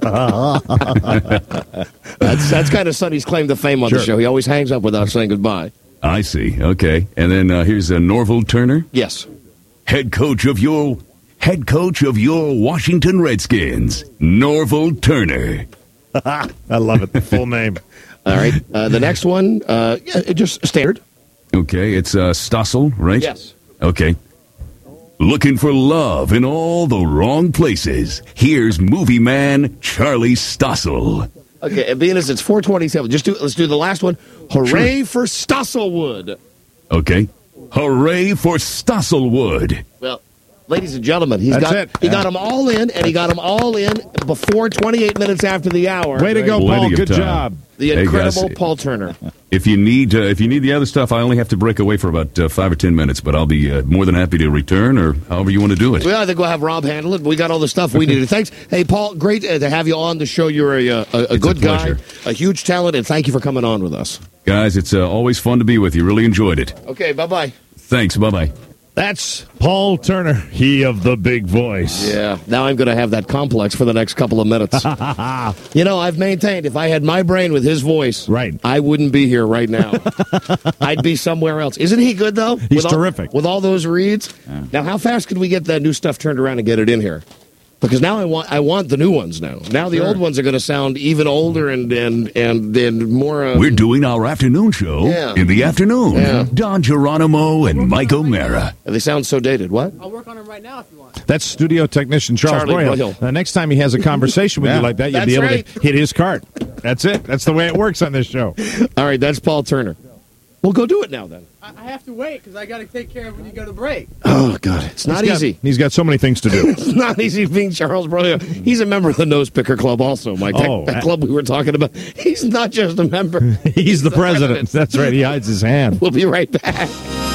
S4: That's kind of Sonny's claim to fame on the show. He always hangs up without saying goodbye.
S3: I see. Okay. And then here's Norval Turner.
S4: Yes.
S3: Head coach of your Washington Redskins, Norval Turner.
S5: I love it. The full name.
S4: All right. The next one, just standard.
S3: Okay, it's Stossel, right?
S4: Yes.
S3: Okay. Looking for love in all the wrong places. Here's movie man Charlie Stossel.
S4: Okay, and being as it's 4:27, let's do the last one. Hooray for Stosselwood.
S3: Okay. Hooray for Stosselwood.
S4: Well, ladies and gentlemen, he got them all in, and he got them all in before 28 minutes after the hour.
S5: Way to go, Paul. Good job.
S4: The incredible Paul Turner.
S3: If you need the other stuff, I only have to break away for about 5 or 10 minutes, but I'll be more than happy to return, or however you want to do it.
S4: Well, I think we'll have Rob handle it. We got all the stuff we needed. Thanks. Hey, Paul, great to have you on the show. You're a good guy, a huge talent, and thank you for coming on with us.
S3: Guys, it's always fun to be with you. Really enjoyed it.
S4: Okay, bye-bye.
S3: Thanks, bye-bye.
S5: That's Paul Turner, he of the big voice.
S4: Yeah, now I'm going to have that complex for the next couple of minutes. You know, I've maintained if I had my brain with his voice, I wouldn't be here right now. I'd be somewhere else. Isn't he good, though?
S5: He's terrific.
S4: With all those reads. Yeah. Now, how fast can we get that new stuff turned around and get it in here? Because now I want the new ones now. Now the old ones are going to sound even older and more...
S3: We're doing our afternoon show in the afternoon.
S4: Yeah.
S3: Don Geronimo and Mike O'Mara.
S4: They sound so dated. What?
S17: I'll work on them right now if you want.
S5: That's studio technician Charlie Broyhill. The next time he has a conversation with you like that, you'll be able to hit his cart. That's it. That's the way it works on this show.
S4: All right, that's Paul Turner. Well, go do it now, then.
S17: I have to wait because I got to take care of when you go to break.
S4: Oh, God. It's not easy.
S5: He's got so many things to do.
S4: It's not easy being Charles Broyhill. He's a member of the Nose Picker Club also, Mike. That club we were talking about. He's not just a member.
S5: He's the president. That's right. He hides his hand.
S4: We'll be right back.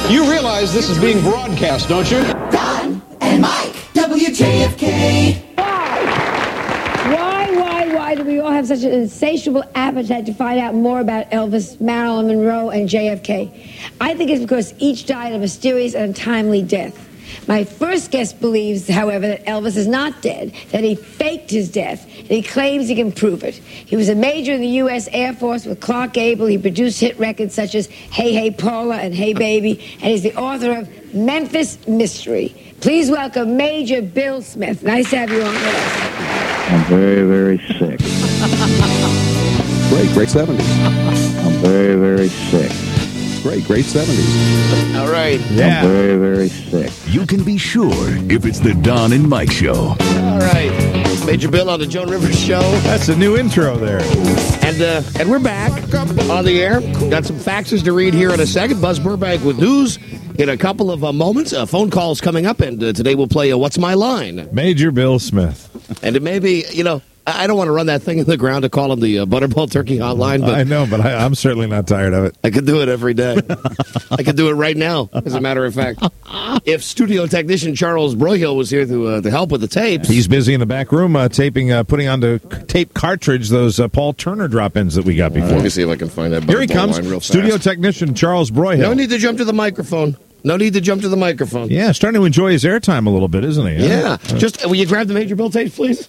S19: You realize this is being broadcast, don't you?
S2: Don and Mike, WJFK.
S20: Why do we all have such an insatiable appetite to find out more about Elvis, Marilyn Monroe, and JFK? I think it's because each died a mysterious and untimely death. My first guest believes, however, that Elvis is not dead, that he faked his death, and he claims he can prove it. He was a major in the U.S. Air Force with Clark Gable. He produced hit records such as Hey Hey Paula and Hey Baby, and he's the author of Memphis Mystery. Please welcome Major Bill Smith. Nice to have you on with us.
S21: I'm very, very sick.
S19: Great 70s.
S21: I'm very, very sick.
S19: Great 70s.
S4: All right.
S21: I'm very, very sick.
S3: You can be sure if it's the Don and Mike Show.
S4: All right. Major Bill on the Joan Rivers Show.
S5: That's a new intro there.
S4: And we're back on the air. Got some faxes to read here in a second. Buzz Burbank with news in a couple of moments. Phone calls coming up, and today we'll play What's My Line?
S5: Major Bill Smith.
S4: And it may be, I don't want to run that thing in the ground to call him the Butterball Turkey Hotline. But
S5: I know, but I'm certainly not tired of it.
S4: I could do it every day. I could do it right now, as a matter of fact. If studio technician Charles Broyhill was here to help with the tapes.
S5: He's busy in the back room putting onto tape cartridge those Paul Turner drop-ins that we got before.
S4: Let me see if I can find that.
S5: Here he comes,
S4: line real fast.
S5: studio technician Charles Broyhill.
S4: No need to jump to the microphone.
S5: Yeah, starting to enjoy his airtime a little bit, isn't he?
S4: Yeah. Just, will you grab the Major Bill tapes, please?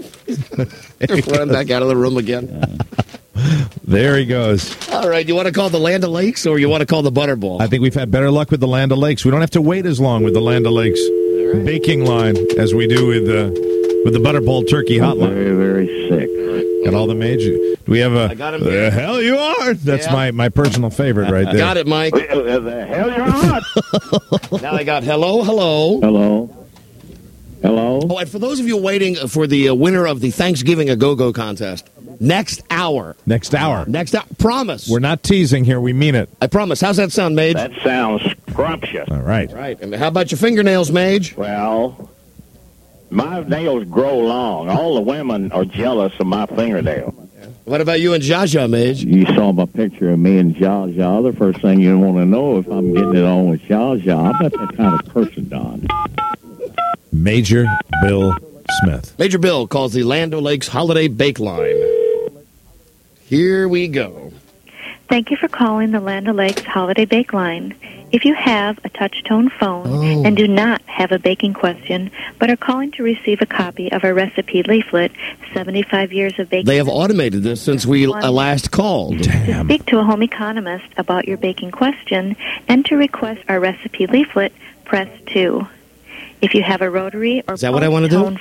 S4: Run back out of the room again.
S5: There he goes.
S4: All right, you want to call the Land O'Lakes or you want to call the Butterball?
S5: I think we've had better luck with the Land O'Lakes. We don't have to wait as long with the Land O'Lakes baking line as we do with the Butterball Turkey Hotline.
S21: I'm very, very sick.
S5: Got all the major. Do we have a?
S4: I got him.
S5: The hell you are. That's my personal favorite right there.
S4: Got it, Mike.
S21: The hell you're not.
S4: Now I got hello.
S21: Hello.
S4: Oh, and for those of you waiting for the winner of the Thanksgiving A-Go-Go contest, next hour. Promise.
S5: We're not teasing here. We mean it.
S4: I promise. How's that sound, Mage?
S21: That sounds scrumptious.
S5: All right.
S4: Right. And how about your fingernails, Mage?
S21: Well, my nails grow long. All the women are jealous of my fingernails.
S4: What about you and Zsa Zsa, Mage?
S21: You saw my picture of me and Zsa Zsa. The first thing you want to know if I'm getting it on with Zsa Zsa. I'm not that kind of person, Don.
S5: Major Bill Smith.
S4: Major Bill calls the Land O'Lakes Holiday Bake Line. Here we go.
S22: Thank you for calling the Land O'Lakes Holiday Bake Line. If you have a touch-tone phone and do not have a baking question, but are calling to receive a copy of our recipe leaflet, 75 Years of Baking...
S4: They have automated this since we last called.
S22: To speak to a home economist about your baking question and to request our recipe leaflet, press 2. If you have a rotary or phone,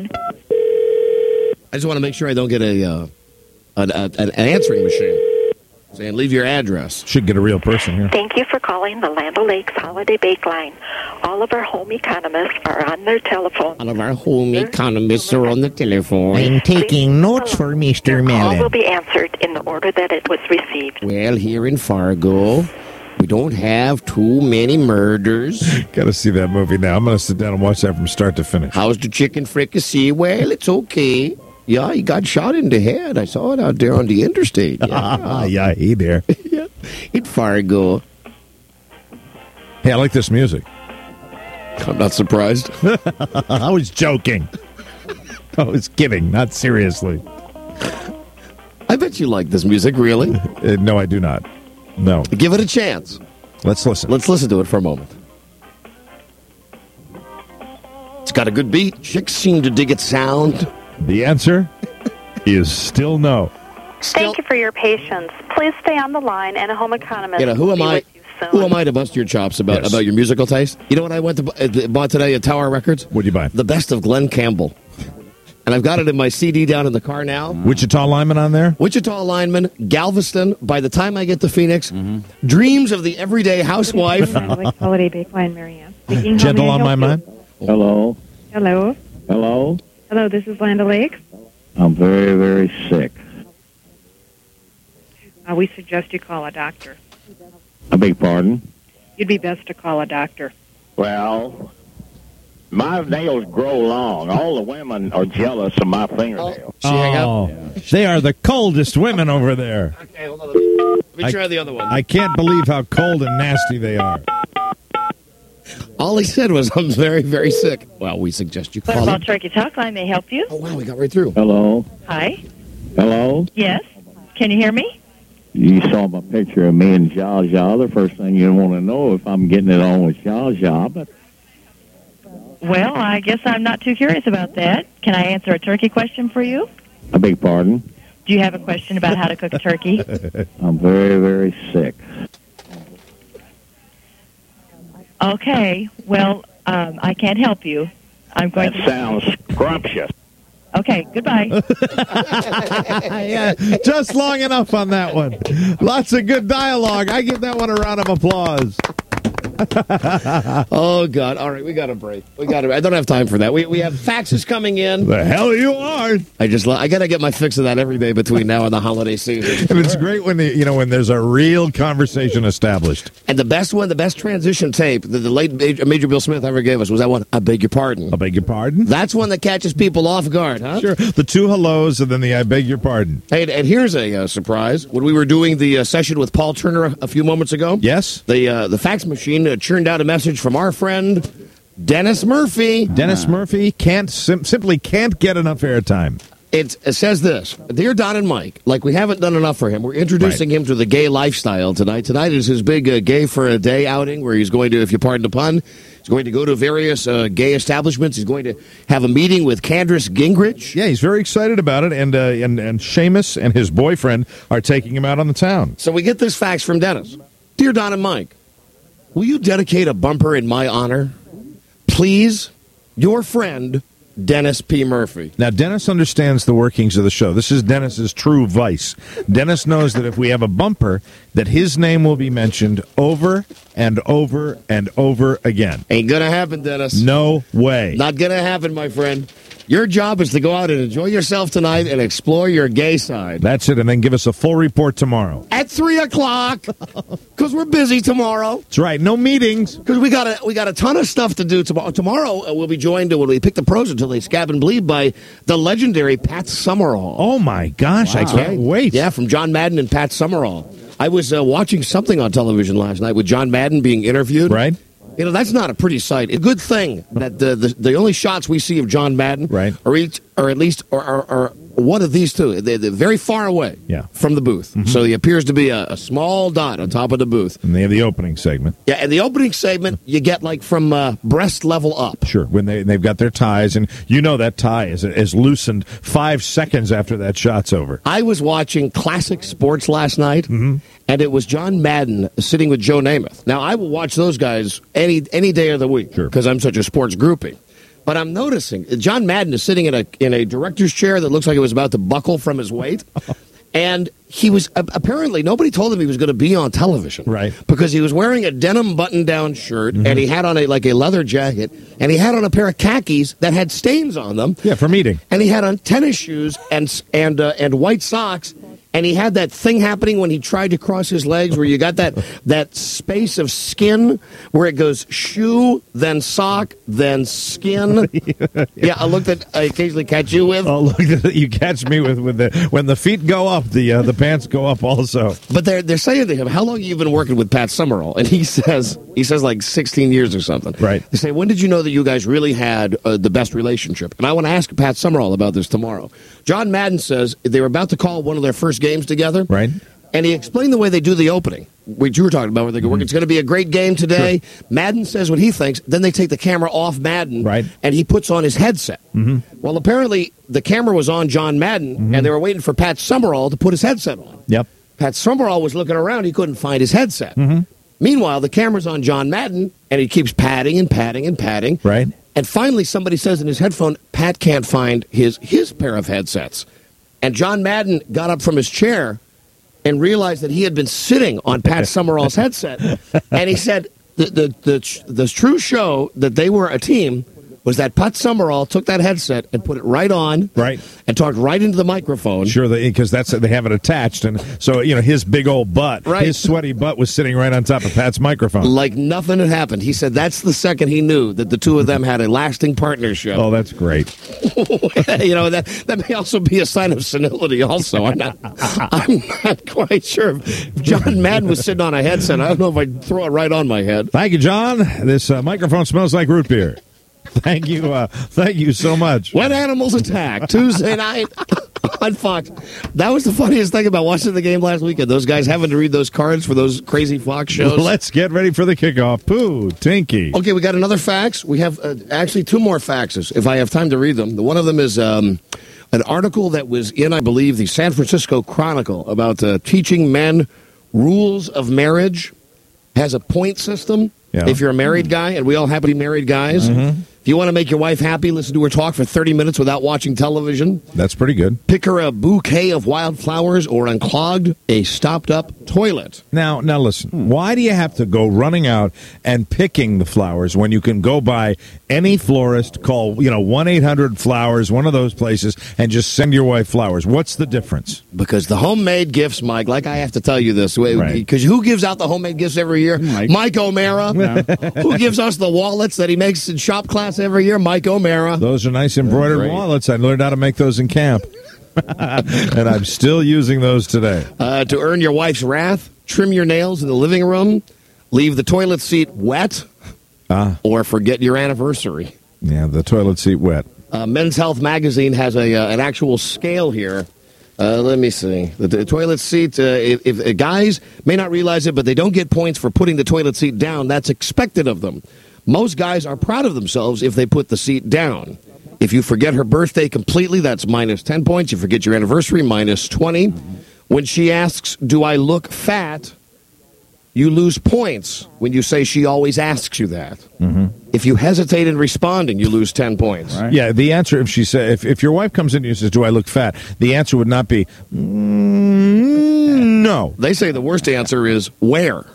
S4: I just want to make sure I don't get an answering machine saying leave your address.
S5: Should get a real person here.
S23: Thank you for calling the Land O'Lakes Holiday Bake Line. All of our home economists are on their telephone.
S4: I'm
S23: taking
S24: notes for Mr.
S23: Your call
S24: Mellon.
S23: will be answered in the order that it was received.
S4: Well, here in Fargo, we don't have too many murders.
S5: Got to see that movie now. I'm going to sit down and watch that from start to finish.
S4: How's the chicken fricassee? Well, it's okay. Yeah, he got shot in the head. I saw it out there on the interstate. Yeah,
S5: yeah, he there.
S4: Yeah. In Fargo.
S5: Hey, I like this music.
S4: I'm not surprised.
S5: I was joking. I was kidding, not seriously.
S4: I bet you like this music, really.
S5: No, I do not. No.
S4: Give it a chance.
S5: Let's listen.
S4: Let's listen to it for a moment. It's got a good beat. Chicks seem to dig its sound.
S5: The answer is still no.
S23: Thank you for your patience. Please stay on the line, and a home economist
S4: Who
S23: will
S4: am
S23: be
S4: I?
S23: with you soon.
S4: Who am I to bust your chops about your musical taste? You know what I went to bought today at Tower Records?
S5: What'd you buy?
S4: The best of Glenn Campbell. And I've got it in my CD down in the car now.
S5: Wichita Lineman on there?
S4: Wichita Lineman, Galveston, By the Time I Get to Phoenix, Dreams of the Everyday Housewife.
S25: Holiday Bake Line, Marianne.
S5: Gentle on my mind.
S21: Hello.
S25: Hello.
S21: Hello.
S25: Hello, this is Land O'Lakes.
S21: I'm very, very sick.
S25: We suggest you call a doctor.
S21: I beg pardon?
S25: You'd be best to call a doctor.
S21: Well, my nails grow long. All the women are jealous of my fingernails.
S5: They are the coldest women over there.
S4: Okay, hold on. Let me try the other one.
S5: I can't believe how cold and nasty they are.
S4: All he said was, I'm very, very sick. Well, we suggest you call
S23: Football
S4: him.
S23: Turkey Talk Line may help you.
S4: Oh, wow, we got right through.
S21: Hello?
S23: Hi.
S21: Hello?
S23: Yes. Can you hear me?
S21: You saw my picture of me and Zsa Zsa. The first thing you want to know if I'm getting it on with Zsa Zsa, but
S23: Well, I guess I'm not too curious about that. Can I answer a turkey question for you?
S21: I beg pardon.
S23: Do you have a question about how to cook a turkey?
S21: I'm very, very sick.
S23: Okay. Well, I can't help you. I'm going
S21: That sounds scrumptious.
S23: Okay, goodbye.
S5: Yeah, just long enough on that one. Lots of good dialogue. I give that one a round of applause.
S4: Oh, God. All right, we got a break. I don't have time for that. We have faxes coming in.
S5: The hell you are.
S4: I got to get my fix of that every day between now and the holiday season.
S5: And it's great when when there's a real conversation established.
S4: And the best transition tape that the late Major Bill Smith ever gave us was that one, I beg your pardon.
S5: I beg your pardon?
S4: That's one that catches people off guard, huh?
S5: Sure. The two hellos and then the I beg your pardon.
S4: Hey, and here's a surprise. When we were doing the session with Paul Turner a few moments ago,
S5: yes,
S4: the fax machine churned out a message from our friend Dennis Murphy.
S5: Dennis Murphy simply can't get enough airtime.
S4: It says this: Dear Don and Mike, like we haven't done enough for him, we're introducing him to the gay lifestyle tonight. Tonight is his big gay for a day outing where he's going to, if you pardon the pun, he's going to go to various gay establishments. He's going to have a meeting with Candace Gingrich.
S5: Yeah, he's very excited about it, and Seamus and his boyfriend are taking him out on the town.
S4: So we get this fax from Dennis. Dear Don and Mike, will you dedicate a bumper in my honor? Please, your friend, Dennis P. Murphy.
S5: Now, Dennis understands the workings of the show. This is Dennis's true vice. Dennis knows that if we have a bumper, that his name will be mentioned over and over and over again.
S4: Ain't gonna happen, Dennis.
S5: No way.
S4: Not gonna happen, my friend. Your job is to go out and enjoy yourself tonight and explore your gay side.
S5: That's it, and then give us a full report tomorrow.
S4: At 3 o'clock, because we're busy tomorrow.
S5: That's right, no meetings.
S4: Because we got a ton of stuff to do tomorrow. Tomorrow we'll be joined, when we pick the pros until they scab and bleed, by the legendary Pat Summerall.
S5: Oh, my gosh, I can't wait.
S4: Yeah, from John Madden and Pat Summerall. I was watching something on television last night with John Madden being interviewed.
S5: Right.
S4: You know, that's not a pretty sight. It's a good thing that the only shots we see of John Madden are one of these two. They're very far away from the booth. Mm-hmm. So he appears to be a small dot on top of the booth.
S5: And they have the opening segment.
S4: Yeah, and the opening segment you get like from breast level up.
S5: Sure, when they've got their ties, and you know that tie is loosened 5 seconds after that shot's over.
S4: I was watching Classic Sports last night, and it was John Madden sitting with Joe Namath. Now, I will watch those guys any day of the week because I'm such a sports groupie. But I'm noticing John Madden is sitting in a director's chair that looks like it was about to buckle from his weight. And he was apparently nobody told him he was going to be on television,
S5: right?
S4: Because he was wearing a denim button-down shirt, and he had on a leather jacket, and he had on a pair of khakis that had stains on them.
S5: Yeah, from eating.
S4: And he had on tennis shoes and white socks. And he had that thing happening when he tried to cross his legs where you got that space of skin where it goes shoe, then sock, then skin. Yeah, a look that I occasionally catch you with.
S5: Oh, look, you catch me with when the feet go up, the pants go up also.
S4: But they're saying to him, how long have you been working with Pat Summerall? And he says like 16 years or something.
S5: Right.
S4: They say, when did you know that you guys really had the best relationship? And I want to ask Pat Summerall about this tomorrow. John Madden says they were about to call one of their first games together.
S5: Right.
S4: And he explained the way they do the opening, which you were talking about, where they go, it's going to be a great game today. Sure. Madden says what he thinks. Then they take the camera off Madden, and he puts on his headset. Mm-hmm. Well, apparently the camera was on John Madden, and they were waiting for Pat Summerall to put his headset on.
S5: Yep.
S4: Pat Summerall was looking around. He couldn't find his headset. Mm-hmm. Meanwhile, the camera's on John Madden, and he keeps patting and patting and patting.
S5: Right.
S4: And finally, somebody says in his headphone, Pat can't find his pair of headsets. And John Madden got up from his chair and realized that he had been sitting on Pat Summerall's headset. And he said the true show that they were a team was that Pat Summerall took that headset and put it right on,
S5: right,
S4: and talked right into the microphone.
S5: Sure, because they have it attached, and so his big old butt, his sweaty butt, was sitting right on top of Pat's microphone,
S4: like nothing had happened. He said that's the second he knew that the two of them had a lasting partnership.
S5: Oh, that's great.
S4: That may also be a sign of senility. Also, I'm not quite sure. If John Madden was sitting on a headset, I don't know if I'd throw it right on my head.
S5: Thank you, John. This microphone smells like root beer. Thank you so much.
S4: When Animals Attack, Tuesday night on Fox. That was the funniest thing about watching the game last weekend. Those guys having to read those cards for those crazy Fox shows.
S5: Let's get ready for the kickoff. Pooh, Tinky.
S4: Okay, we got another fax. We have actually two more faxes, if I have time to read them. One of them is an article that was in, I believe, the San Francisco Chronicle about teaching men rules of marriage. Has a point system. Yeah. If you're a married guy, and we all happen to be married guys, if you want to make your wife happy, listen to her talk for 30 minutes without watching television.
S5: That's pretty good.
S4: Pick her a bouquet of wildflowers or unclogged a stopped-up toilet.
S5: Now listen, why do you have to go running out and picking the flowers when you can go by any florist, call 1-800-Flowers, one of those places, and just send your wife flowers? What's the difference?
S4: Because the homemade gifts, Mike, like I have to tell you this, because who gives out the homemade gifts every year? Mike O'Mara. Who gives us the wallets that he makes in shop class every year? Mike O'Mara.
S5: Those are nice embroidered wallets. I learned how to make those in camp. And I'm still using those today.
S4: To earn your wife's wrath, trim your nails in the living room, leave the toilet seat wet, or forget your anniversary.
S5: Yeah, the toilet seat wet.
S4: Men's Health magazine has an actual scale here. Let me see. The toilet seat, if guys may not realize it, but they don't get points for putting the toilet seat down. That's expected of them. Most guys are proud of themselves if they put the seat down. If you forget her birthday completely, that's minus 10 points. You forget your anniversary, minus 20. When she asks, do I look fat, you lose points when you say she always asks you that. If you hesitate in responding, you lose 10 points.
S5: Right. Yeah, the answer, if your wife comes in and says, do I look fat, the answer would not be, no.
S4: They say the worst answer is, where?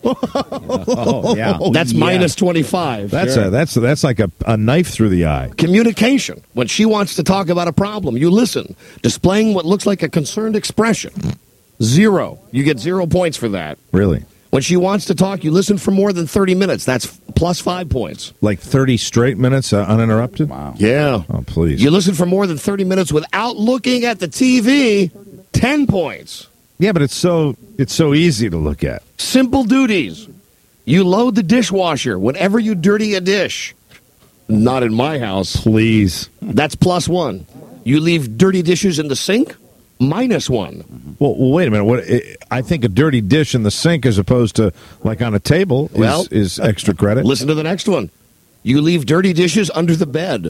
S5: Yeah.
S4: That's minus 25.
S5: That's like a knife through the eye.
S4: Communication. When she wants to talk about a problem, you listen, displaying what looks like a concerned expression. 0. You get 0 points for that.
S5: Really?
S4: When she wants to talk, you listen for more than 30 minutes. That's plus 5 points.
S5: Like 30 straight minutes uninterrupted?
S4: Wow. Yeah.
S5: Oh, please.
S4: You listen for more than 30 minutes without looking at the TV, 10 points.
S5: Yeah, but it's so easy to look at.
S4: Simple duties. You load the dishwasher whenever you dirty a dish. Not in my house.
S5: Please.
S4: That's plus 1. You leave dirty dishes in the sink? Minus 1.
S5: Well, wait a minute. I think a dirty dish in the sink as opposed to like on a table is extra credit.
S4: Listen to the next one. You leave dirty dishes under the bed.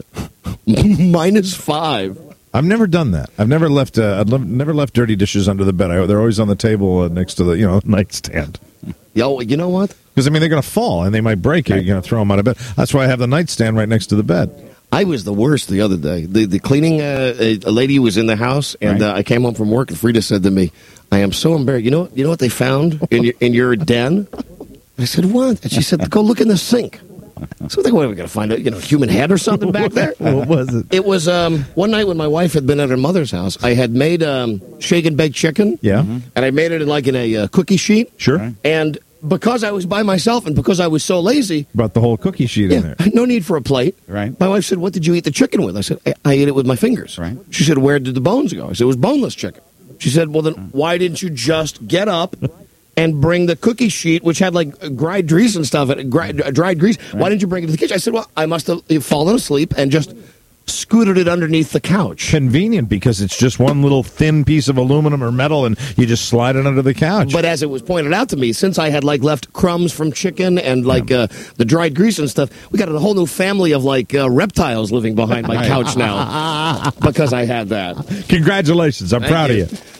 S4: Minus 5.
S5: I've never done that. I've never left dirty dishes under the bed. They're always on the table next to the nightstand.
S4: Yo, you know what?
S5: Because they're going to fall and they might break. You're going to throw them out of bed. That's why I have the nightstand right next to the bed.
S4: I was the worst the other day. The cleaning a lady was in the house, and I came home from work, and Frida said to me, "I am so embarrassed. You know what they found in your den?" I said, "What?" And she said, "Go look in the sink." So I think, what are we going to find? A human head or something back there?
S5: What was it?
S4: It was one night when my wife had been at her mother's house. I had made shake and baked chicken.
S5: Yeah,
S4: and I made it in a cookie sheet.
S5: Sure,
S4: and because I was by myself and because I was so lazy,
S5: brought the whole cookie sheet in there.
S4: No need for a plate.
S14: Right.
S4: My wife said, "What did you eat the chicken with?" I said, I ate it with my fingers.
S14: Right.
S4: She said, "Where did the bones go?" I said, "It was boneless chicken." She said, "Well, then why didn't you just get up and bring the cookie sheet, which had like dried grease and stuff, dried grease? Right. Why didn't you bring it to the kitchen?" I said, "Well, I must have fallen asleep and just scooted it underneath the couch."
S5: Convenient, because it's just one little thin piece of aluminum or metal, and you just slide it under the couch.
S4: But as it was pointed out to me, since I had left crumbs from chicken and the dried grease and stuff, we got a whole new family of reptiles living behind my couch now because I had that.
S5: Congratulations. I'm proud of you.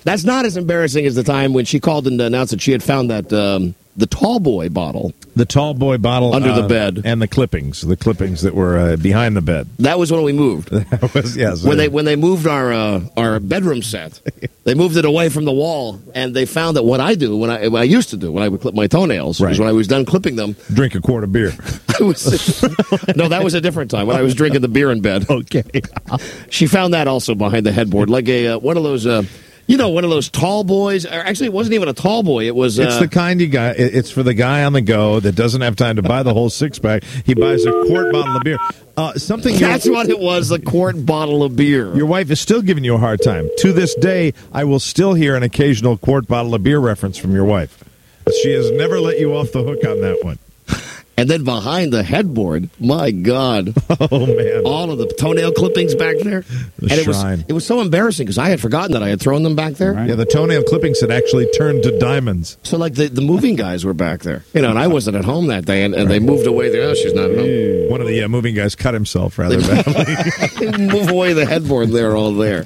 S4: That's not as embarrassing as the time when she called and announced that she had found that the Tall Boy bottle.
S5: The Tall Boy bottle
S4: under the bed,
S5: and the clippings that were behind the bed.
S4: That was when we moved.
S5: That was, yes.
S4: When they moved our bedroom set, they moved it away from the wall, and they found that what I do when I used to do when I would clip my toenails was when I was done clipping them,
S5: drink a quart of beer.
S4: No, that was a different time when I was drinking the beer in bed.
S5: Okay.
S4: She found that also behind the headboard, like one of those. One of those tall boys. Or actually, it wasn't even a tall boy. It was.
S5: It's the kind you got. It's for the guy on the go that doesn't have time to buy the whole 6-pack. He buys a quart bottle of beer.
S4: That's what it was, a quart bottle of beer.
S5: Your wife is still giving you a hard time. To this day, I will still hear an occasional quart bottle of beer reference from your wife. She has never let you off the hook on that one.
S4: And then behind the headboard, my God.
S5: Oh, man.
S4: All of the toenail clippings back there. It was so embarrassing because I had forgotten that I had thrown them back there.
S5: Right. Yeah, the toenail clippings had actually turned to diamonds.
S4: So, like, the moving guys were back there. And I wasn't at home that day, and they moved away there. Oh, she's not at home.
S5: One of the moving guys cut himself rather badly.
S4: Move away the headboard there, all there.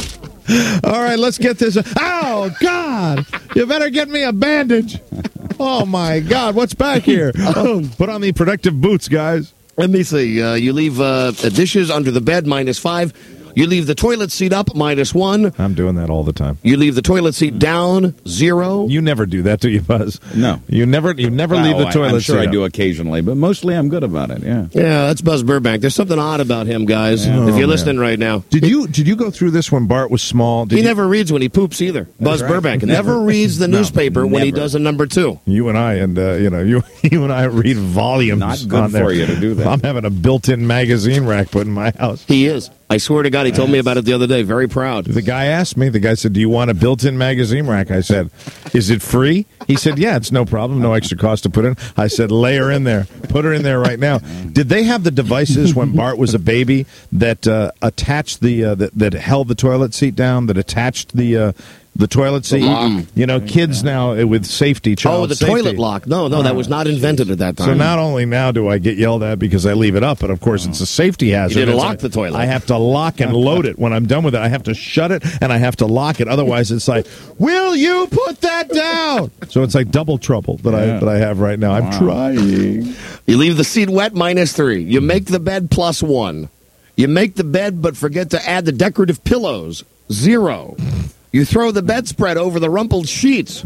S5: All right, let's get this. Oh, God! You better get me a bandage. Oh, my God, what's back here? Put on the protective boots, guys.
S4: Let me see. You leave dishes under the bed, -5. You leave the toilet seat up, -1.
S5: I'm doing that all the time.
S4: You leave the toilet seat down, 0.
S5: You never do that, do you, Buzz?
S14: No.
S5: You never leave the toilet
S14: I'm sure
S5: seat
S14: I do
S5: up.
S14: occasionally, but mostly I'm good about it, yeah.
S4: Yeah, that's Buzz Burbank. There's something odd about him, guys, if you're listening right now.
S5: Did you go through this when Bart was small?
S4: He never reads when he poops either. Buzz Burbank never reads the newspaper when he does a number 2.
S5: You and I, you and I read volumes.
S14: Not good for you to do that.
S5: I'm having a built-in magazine rack put in my house.
S4: He is. I swear to God, he told me about it the other day. Very proud.
S5: The guy asked me, said, do you want a built-in magazine rack? I said, is it free? He said, yeah, it's no problem. No extra cost to put in. I said, lay her in there. Put her in there right now. Did they have the devices when Bart was a baby that attached that held the toilet seat down, that attached the toilet seat? Kids now with safety, child
S4: the
S5: safety.
S4: Toilet lock. No, that was not invented at that time.
S5: So not only now do I get yelled at because I leave it up, but of course it's a safety hazard.
S4: You didn't lock the toilet.
S5: I have to lock and load it. When I'm done with it, I have to shut it and I have to lock it. Otherwise, it's like, will you put that down? So it's like double trouble that I have right now. I'm trying.
S4: You leave the seat wet, -3. You make the bed, +1. You make the bed but forget to add the decorative pillows, 0. You throw the bedspread over the rumpled sheets,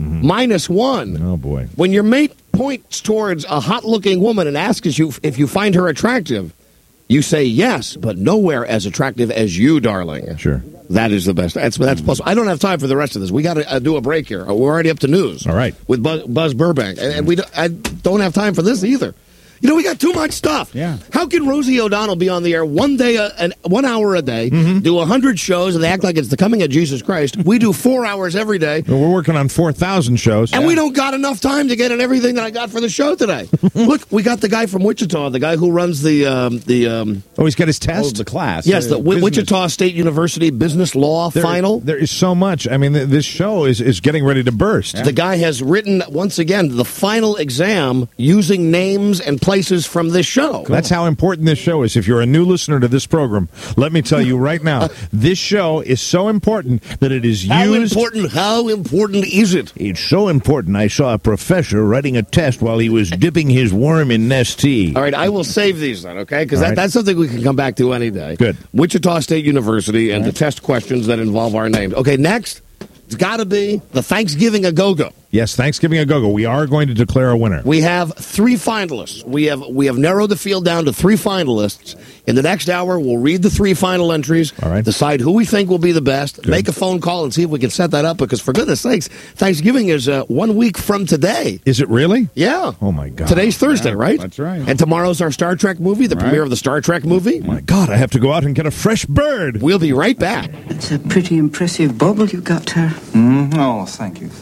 S4: -1.
S5: Oh, boy.
S4: When your mate points towards a hot-looking woman and asks you if you find her attractive, you say yes, but nowhere as attractive as you, darling.
S5: Sure.
S4: That is the best. That's possible. I don't have time for the rest of this. We got to do a break here. We're already up to news.
S5: All right.
S4: With Buzz Burbank. And I don't have time for this either. We got too much stuff.
S14: Yeah.
S4: How can Rosie O'Donnell be on the air 1 hour a day, do 100 shows, and they act like it's the coming of Jesus Christ? We do 4 hours every day.
S5: Well, we're working on 4,000 shows.
S4: And we don't got enough time to get in everything that I got for the show today. Look, we got the guy from Wichita, the guy who runs the
S5: he's got his test?
S14: The class.
S4: Yes, the Wichita State University Business Law final.
S5: There is so much. I mean, this show is getting ready to burst.
S4: Yeah. The guy has written, once again, the final exam using names and places from this show.
S5: That's how important this show is. If you're a new listener to this program, let me tell you right now, this show is so important that it is used.
S4: How important is it?
S5: It's so important. I saw a professor writing a test while he was dipping his worm in Nestea.
S4: All right, I will save these then, okay? Because that's something we can come back to any day.
S5: Good.
S4: Wichita State University and the test questions that involve our names. Okay, next, it's got to be the Thanksgiving A-Go-Go.
S5: Yes, Thanksgiving A-Go-Go. We are going to declare a winner.
S4: We have 3 finalists. We have narrowed the field down to 3 finalists. In the next hour, we'll read the 3 final entries,
S5: all right,
S4: decide who we think will be the best, good, make a phone call and see if we can set that up, because for goodness sakes, Thanksgiving is 1 week from today.
S5: Is it really?
S4: Yeah.
S5: Oh, my God.
S4: Today's Thursday, right?
S14: That's right.
S4: And tomorrow's our Star Trek movie, the premiere of the Star Trek movie.
S5: Oh, my God, I have to go out and get a fresh bird.
S4: We'll be right back.
S1: It's a pretty impressive bauble you got her.
S7: Oh, thank you.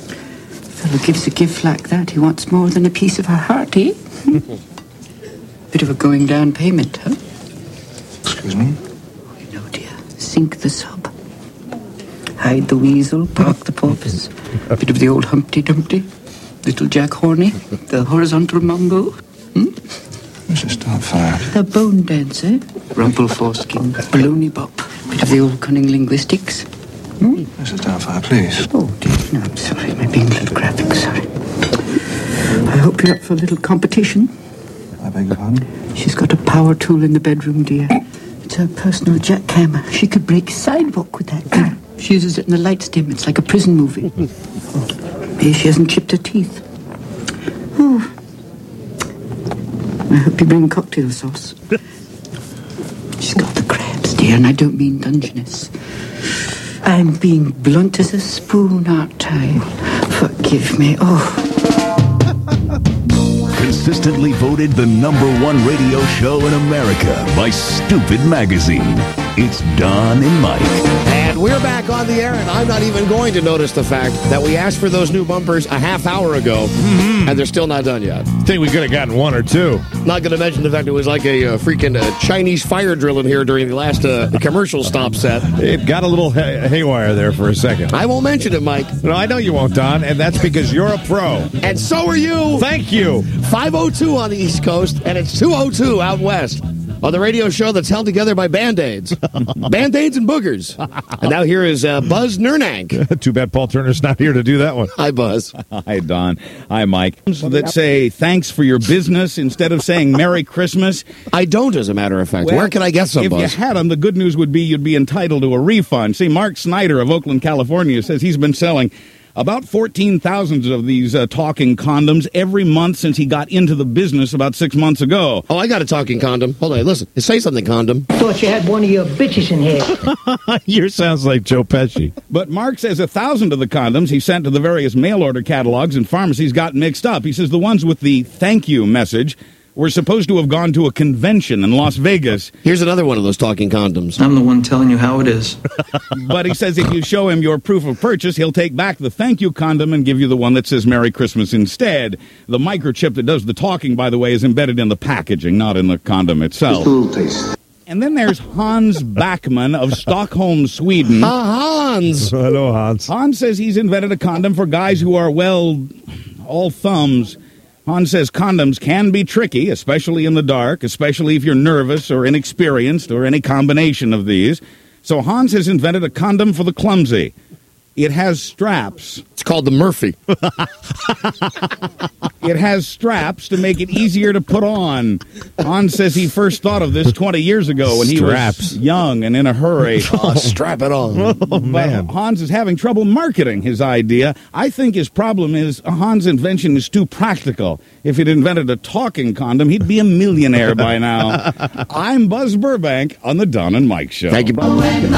S1: Fellow gives a gift like that, he wants more than a piece of her heart, eh? Bit of a going down payment, huh?
S7: Excuse me?
S1: No, dear. Sink the sub. Hide the weasel, park the porpoise. Bit of the old Humpty Dumpty. Little Jack Horny. The horizontal Mongo.
S7: Let's just start fire.
S1: The bone dancer. Rumple foreskin. Baloney bop. Bit of the old cunning linguistics.
S7: Mrs. Doubtfire, please.
S1: Oh, dear. No, I'm sorry. I'm being a little graphic. Sorry. I hope you're up for a little competition.
S7: I beg your pardon?
S1: She's got a power tool in the bedroom, dear. It's her personal jackhammer. She could break sidewalk with that thing. She uses it in the lights dim. It's like a prison movie. Maybe she hasn't chipped her teeth. Oh. I hope you bring cocktail sauce. She's got the crabs, dear, and I don't mean Dungeness. I'm being blunt as a spoon, aren't I? Forgive me. Oh.
S3: Consistently voted the #1 radio show in America by Stupid Magazine. It's Don and Mike.
S4: And we're back on the air, and I'm not even going to notice the fact that we asked for those new bumpers a half hour ago, and they're still not done yet.
S5: I think we could have gotten one or two.
S4: Not going to mention the fact it was like a freaking Chinese fire drill in here during the last commercial stop set.
S5: It got a little haywire there for a second.
S4: I won't mention it, Mike.
S5: No, I know you won't, Don, and that's because you're a pro.
S4: And so are you.
S5: Thank you.
S4: 5:02 on the East Coast, and it's 2:02 out west. On the radio show that's held together by Band-Aids. Band-Aids and boogers. And now here is Buzz Nernank.
S5: Too bad Paul Turner's not here to do that one.
S4: Hi, Buzz.
S14: Hi, Don. Hi, Mike. That say thanks for your business instead of saying Merry Christmas.
S4: I don't, as a matter of fact.
S14: Well,
S4: where can I get some,
S14: If
S4: Buzz?
S14: you had them, the good news would be you'd be entitled to a refund. See, Mark Snyder of Oakland, California says he's been selling about 14,000 of these talking condoms every month since he got into the business about 6 months ago.
S4: Oh, I got a talking condom. Hold on, listen. Say something, condom.
S8: Thought you had one of your bitches in here.
S5: Yours sounds like Joe Pesci.
S14: But Mark says 1,000 of the condoms he sent to the various mail-order catalogs and pharmacies got mixed up. He says the ones with the thank you message were supposed to have gone to a convention in Las Vegas.
S4: Here's another one of those talking condoms.
S9: I'm the one telling you how it is.
S14: But he says if you show him your proof of purchase, he'll take back the thank you condom and give you the one that says Merry Christmas instead. The microchip that does the talking, by the way, is embedded in the packaging, not in the condom itself.
S7: Just a little taste.
S14: And then there's Hans Backman of Stockholm, Sweden.
S4: Hans!
S5: Hello, Hans.
S14: Hans says he's invented a condom for guys who are, well, all thumbs. Hans says condoms can be tricky, especially in the dark, especially if you're nervous or inexperienced or any combination of these. So Hans has invented a condom for the clumsy. It has straps.
S4: It's called the Murphy.
S14: It has straps to make it easier to put on. Hans says he first thought of this 20 years ago when he was young and in a hurry.
S4: Oh, strap it on.
S5: Oh, man.
S14: But Hans is having trouble marketing his idea. I think his problem is Hans' invention is too practical. If he'd invented a talking condom, he'd be a millionaire by now. I'm Buzz Burbank on the Don and Mike Show.
S4: Thank you, Buzz.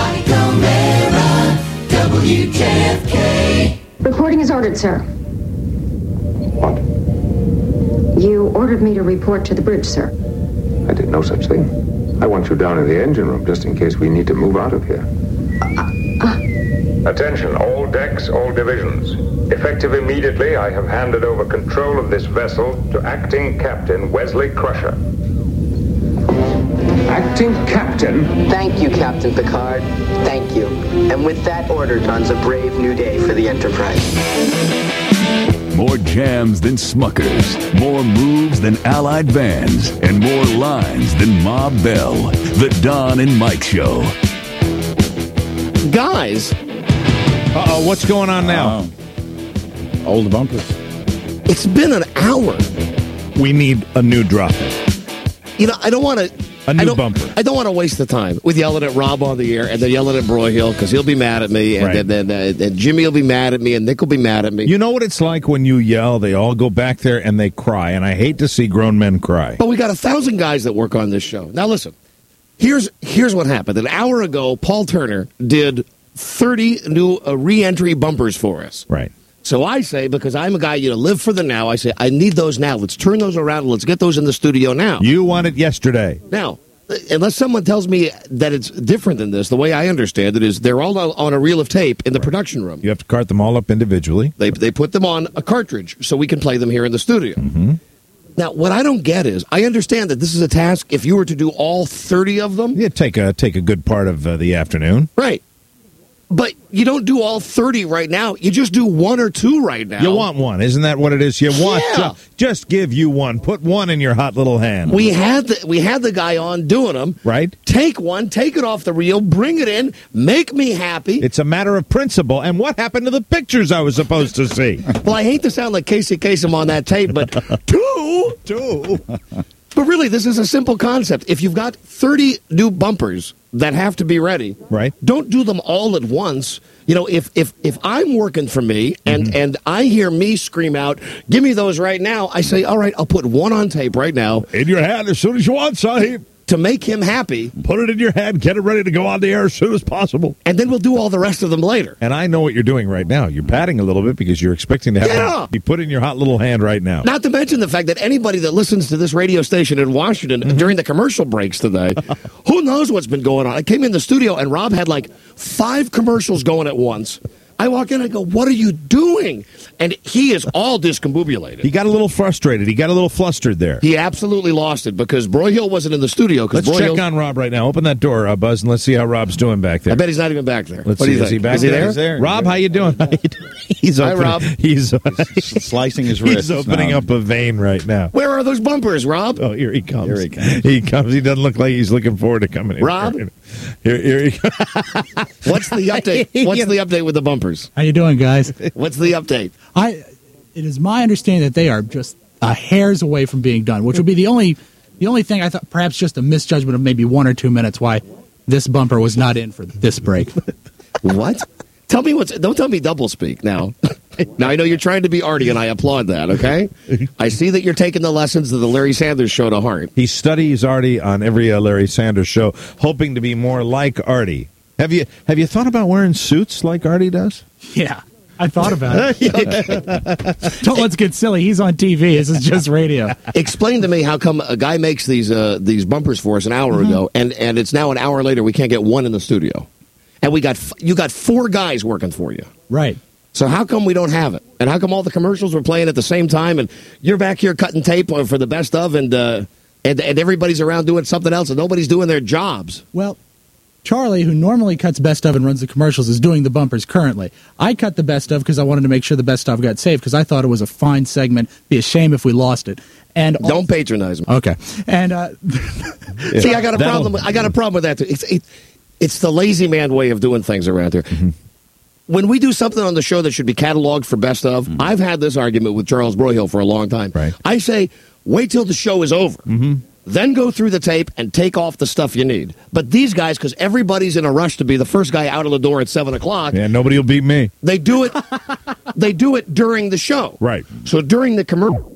S2: WJFK.
S10: Reporting is ordered, sir.
S12: What?
S10: You ordered me to report to the bridge, sir.
S12: I did no such thing. I want you down in the engine room just in case we need to move out of here. Attention, all decks, all divisions. Effective immediately, I have handed over control of this vessel to Acting Captain Wesley Crusher. Acting Captain?
S24: Thank you, Captain Picard. Thank you. And with that order dawns a brave new day for the Enterprise.
S3: More jams than Smuckers, more moves than Allied Vans, and more lines than Ma Bell. The Don and Mike Show.
S4: Guys.
S5: Uh-oh, what's going on now?
S14: Old bumpers.
S4: It's been an hour.
S5: We need a new drop.
S4: You know, I don't want to...
S5: A new bumper.
S4: I don't want to waste the time with yelling at Rob on the air and then yelling at Broyhill because he'll be mad at me, and
S5: Right.
S4: then Jimmy will be mad at me, and Nick will be mad at me.
S5: You know what it's like when you yell, they all go back there and they cry, and I hate to see grown men cry.
S4: But we got 1,000 guys that work on this show. Now listen, here's what happened. An hour ago, Paul Turner did 30 new re-entry bumpers for us.
S5: Right.
S4: So I say, because I'm a guy, live for the now, I say, I need those now. Let's turn those around and let's get those in the studio now.
S5: You want it yesterday.
S4: Now, unless someone tells me that it's different than this, the way I understand it is they're all on a reel of tape in the production room.
S5: You have to cart them all up individually.
S4: They put them on a cartridge so we can play them here in the studio.
S5: Mm-hmm.
S4: Now, what I don't get is, I understand that this is a task. If you were to do all 30 of them,
S5: Yeah, take a good part of the afternoon.
S4: right? But you don't do all 30 right now. You just do 1 or 2 right now.
S5: You want one. Isn't that what it is? You want just give you one. Put one in your hot little hand.
S4: We had the guy on doing them.
S5: Right.
S4: Take one, take it off the reel, bring it in, make me happy.
S5: It's a matter of principle. And what happened to the pictures I was supposed to see?
S4: Well, I hate to sound like Casey Kasem on that tape, but two. But really, this is a simple concept. If you've got 30 new bumpers that have to be ready,
S5: right?
S4: Don't do them all at once. You know, if I'm working for me and I hear me scream out, "Give me those right now," I say, "All right, I'll put one on tape right now
S5: in your hand as soon as you want, Sahib."
S4: To make him happy.
S5: Put it in your hand, get it ready to go on the air as soon as possible.
S4: And then we'll do all the rest of them later.
S5: And I know what you're doing right now. You're padding a little bit because you're expecting to have them be put in your hot little hand right now.
S4: Not to mention the fact that anybody that listens to this radio station in Washington during the commercial breaks today, who knows what's been going on? I came in the studio and Rob had like 5 commercials going at once. I walk in and I go, "What are you doing?" And he is all discombobulated.
S5: He got a little frustrated. He got a little flustered there.
S4: He absolutely lost it because Broyhill wasn't in the studio.
S5: Let's check on Rob right now. Open that door, Buzz, and let's see how Rob's doing back there.
S4: I bet he's not even back there.
S5: Let's
S4: what
S5: see.
S4: Do you
S5: Is he
S4: think?
S5: back
S4: Is he
S5: there?
S4: there?
S5: He's there. Rob, how you doing? He's
S4: Hi,
S5: opening,
S4: Rob.
S5: He's
S19: slicing his wrist.
S5: He's opening up a vein right now.
S4: Where are those bumpers, Rob?
S5: Oh, here he comes. He comes. He doesn't look like he's looking forward to coming in.
S4: Rob?
S5: Here he comes.
S4: What's the update? What's the update with the bumpers?
S17: How you doing, guys?
S4: What's the update?
S17: It is my understanding that they are just a hair's away from being done, which would be the only thing I thought, perhaps just a misjudgment of maybe 1 or 2 minutes why this bumper was not in for this break.
S4: What? Don't tell me doublespeak now. Now, I know you're trying to be arty, and I applaud that, okay? I see that you're taking the lessons of the Larry Sanders Show to heart.
S5: He studies Artie on every Larry Sanders Show, hoping to be more like Artie. Have you thought about wearing suits like Artie does?
S17: Yeah, I thought about it. Don't let's get silly. He's on TV. This is just radio.
S4: Explain to me how come a guy makes these bumpers for us an hour ago, and it's now an hour later we can't get one in the studio. And you got 4 guys working for you.
S17: Right.
S4: So how come we don't have it? And how come all the commercials were playing at the same time, and you're back here cutting tape for the best of, and everybody's around doing something else, and nobody's doing their jobs?
S17: Well, Charlie, who normally cuts best of and runs the commercials, is doing the bumpers currently. I cut the best of because I wanted to make sure the best of got saved because I thought it was a fine segment. Be a shame if we lost it. And
S4: don't patronize me.
S17: Okay. And
S4: see, I got a problem. I got a problem with that too. It's the lazy man way of doing things around here. Mm-hmm. When we do something on the show that should be cataloged for best of, I've had this argument with Charles Broyhill for a long time.
S5: Right.
S4: I say, wait till the show is over. Mm-hmm. Then go through the tape and take off the stuff you need. But these guys, because everybody's in a rush to be the first guy out of the door at 7 o'clock.
S5: Yeah, nobody will beat me.
S4: They do it. They do it during the show.
S5: Right.
S4: So during the commercial.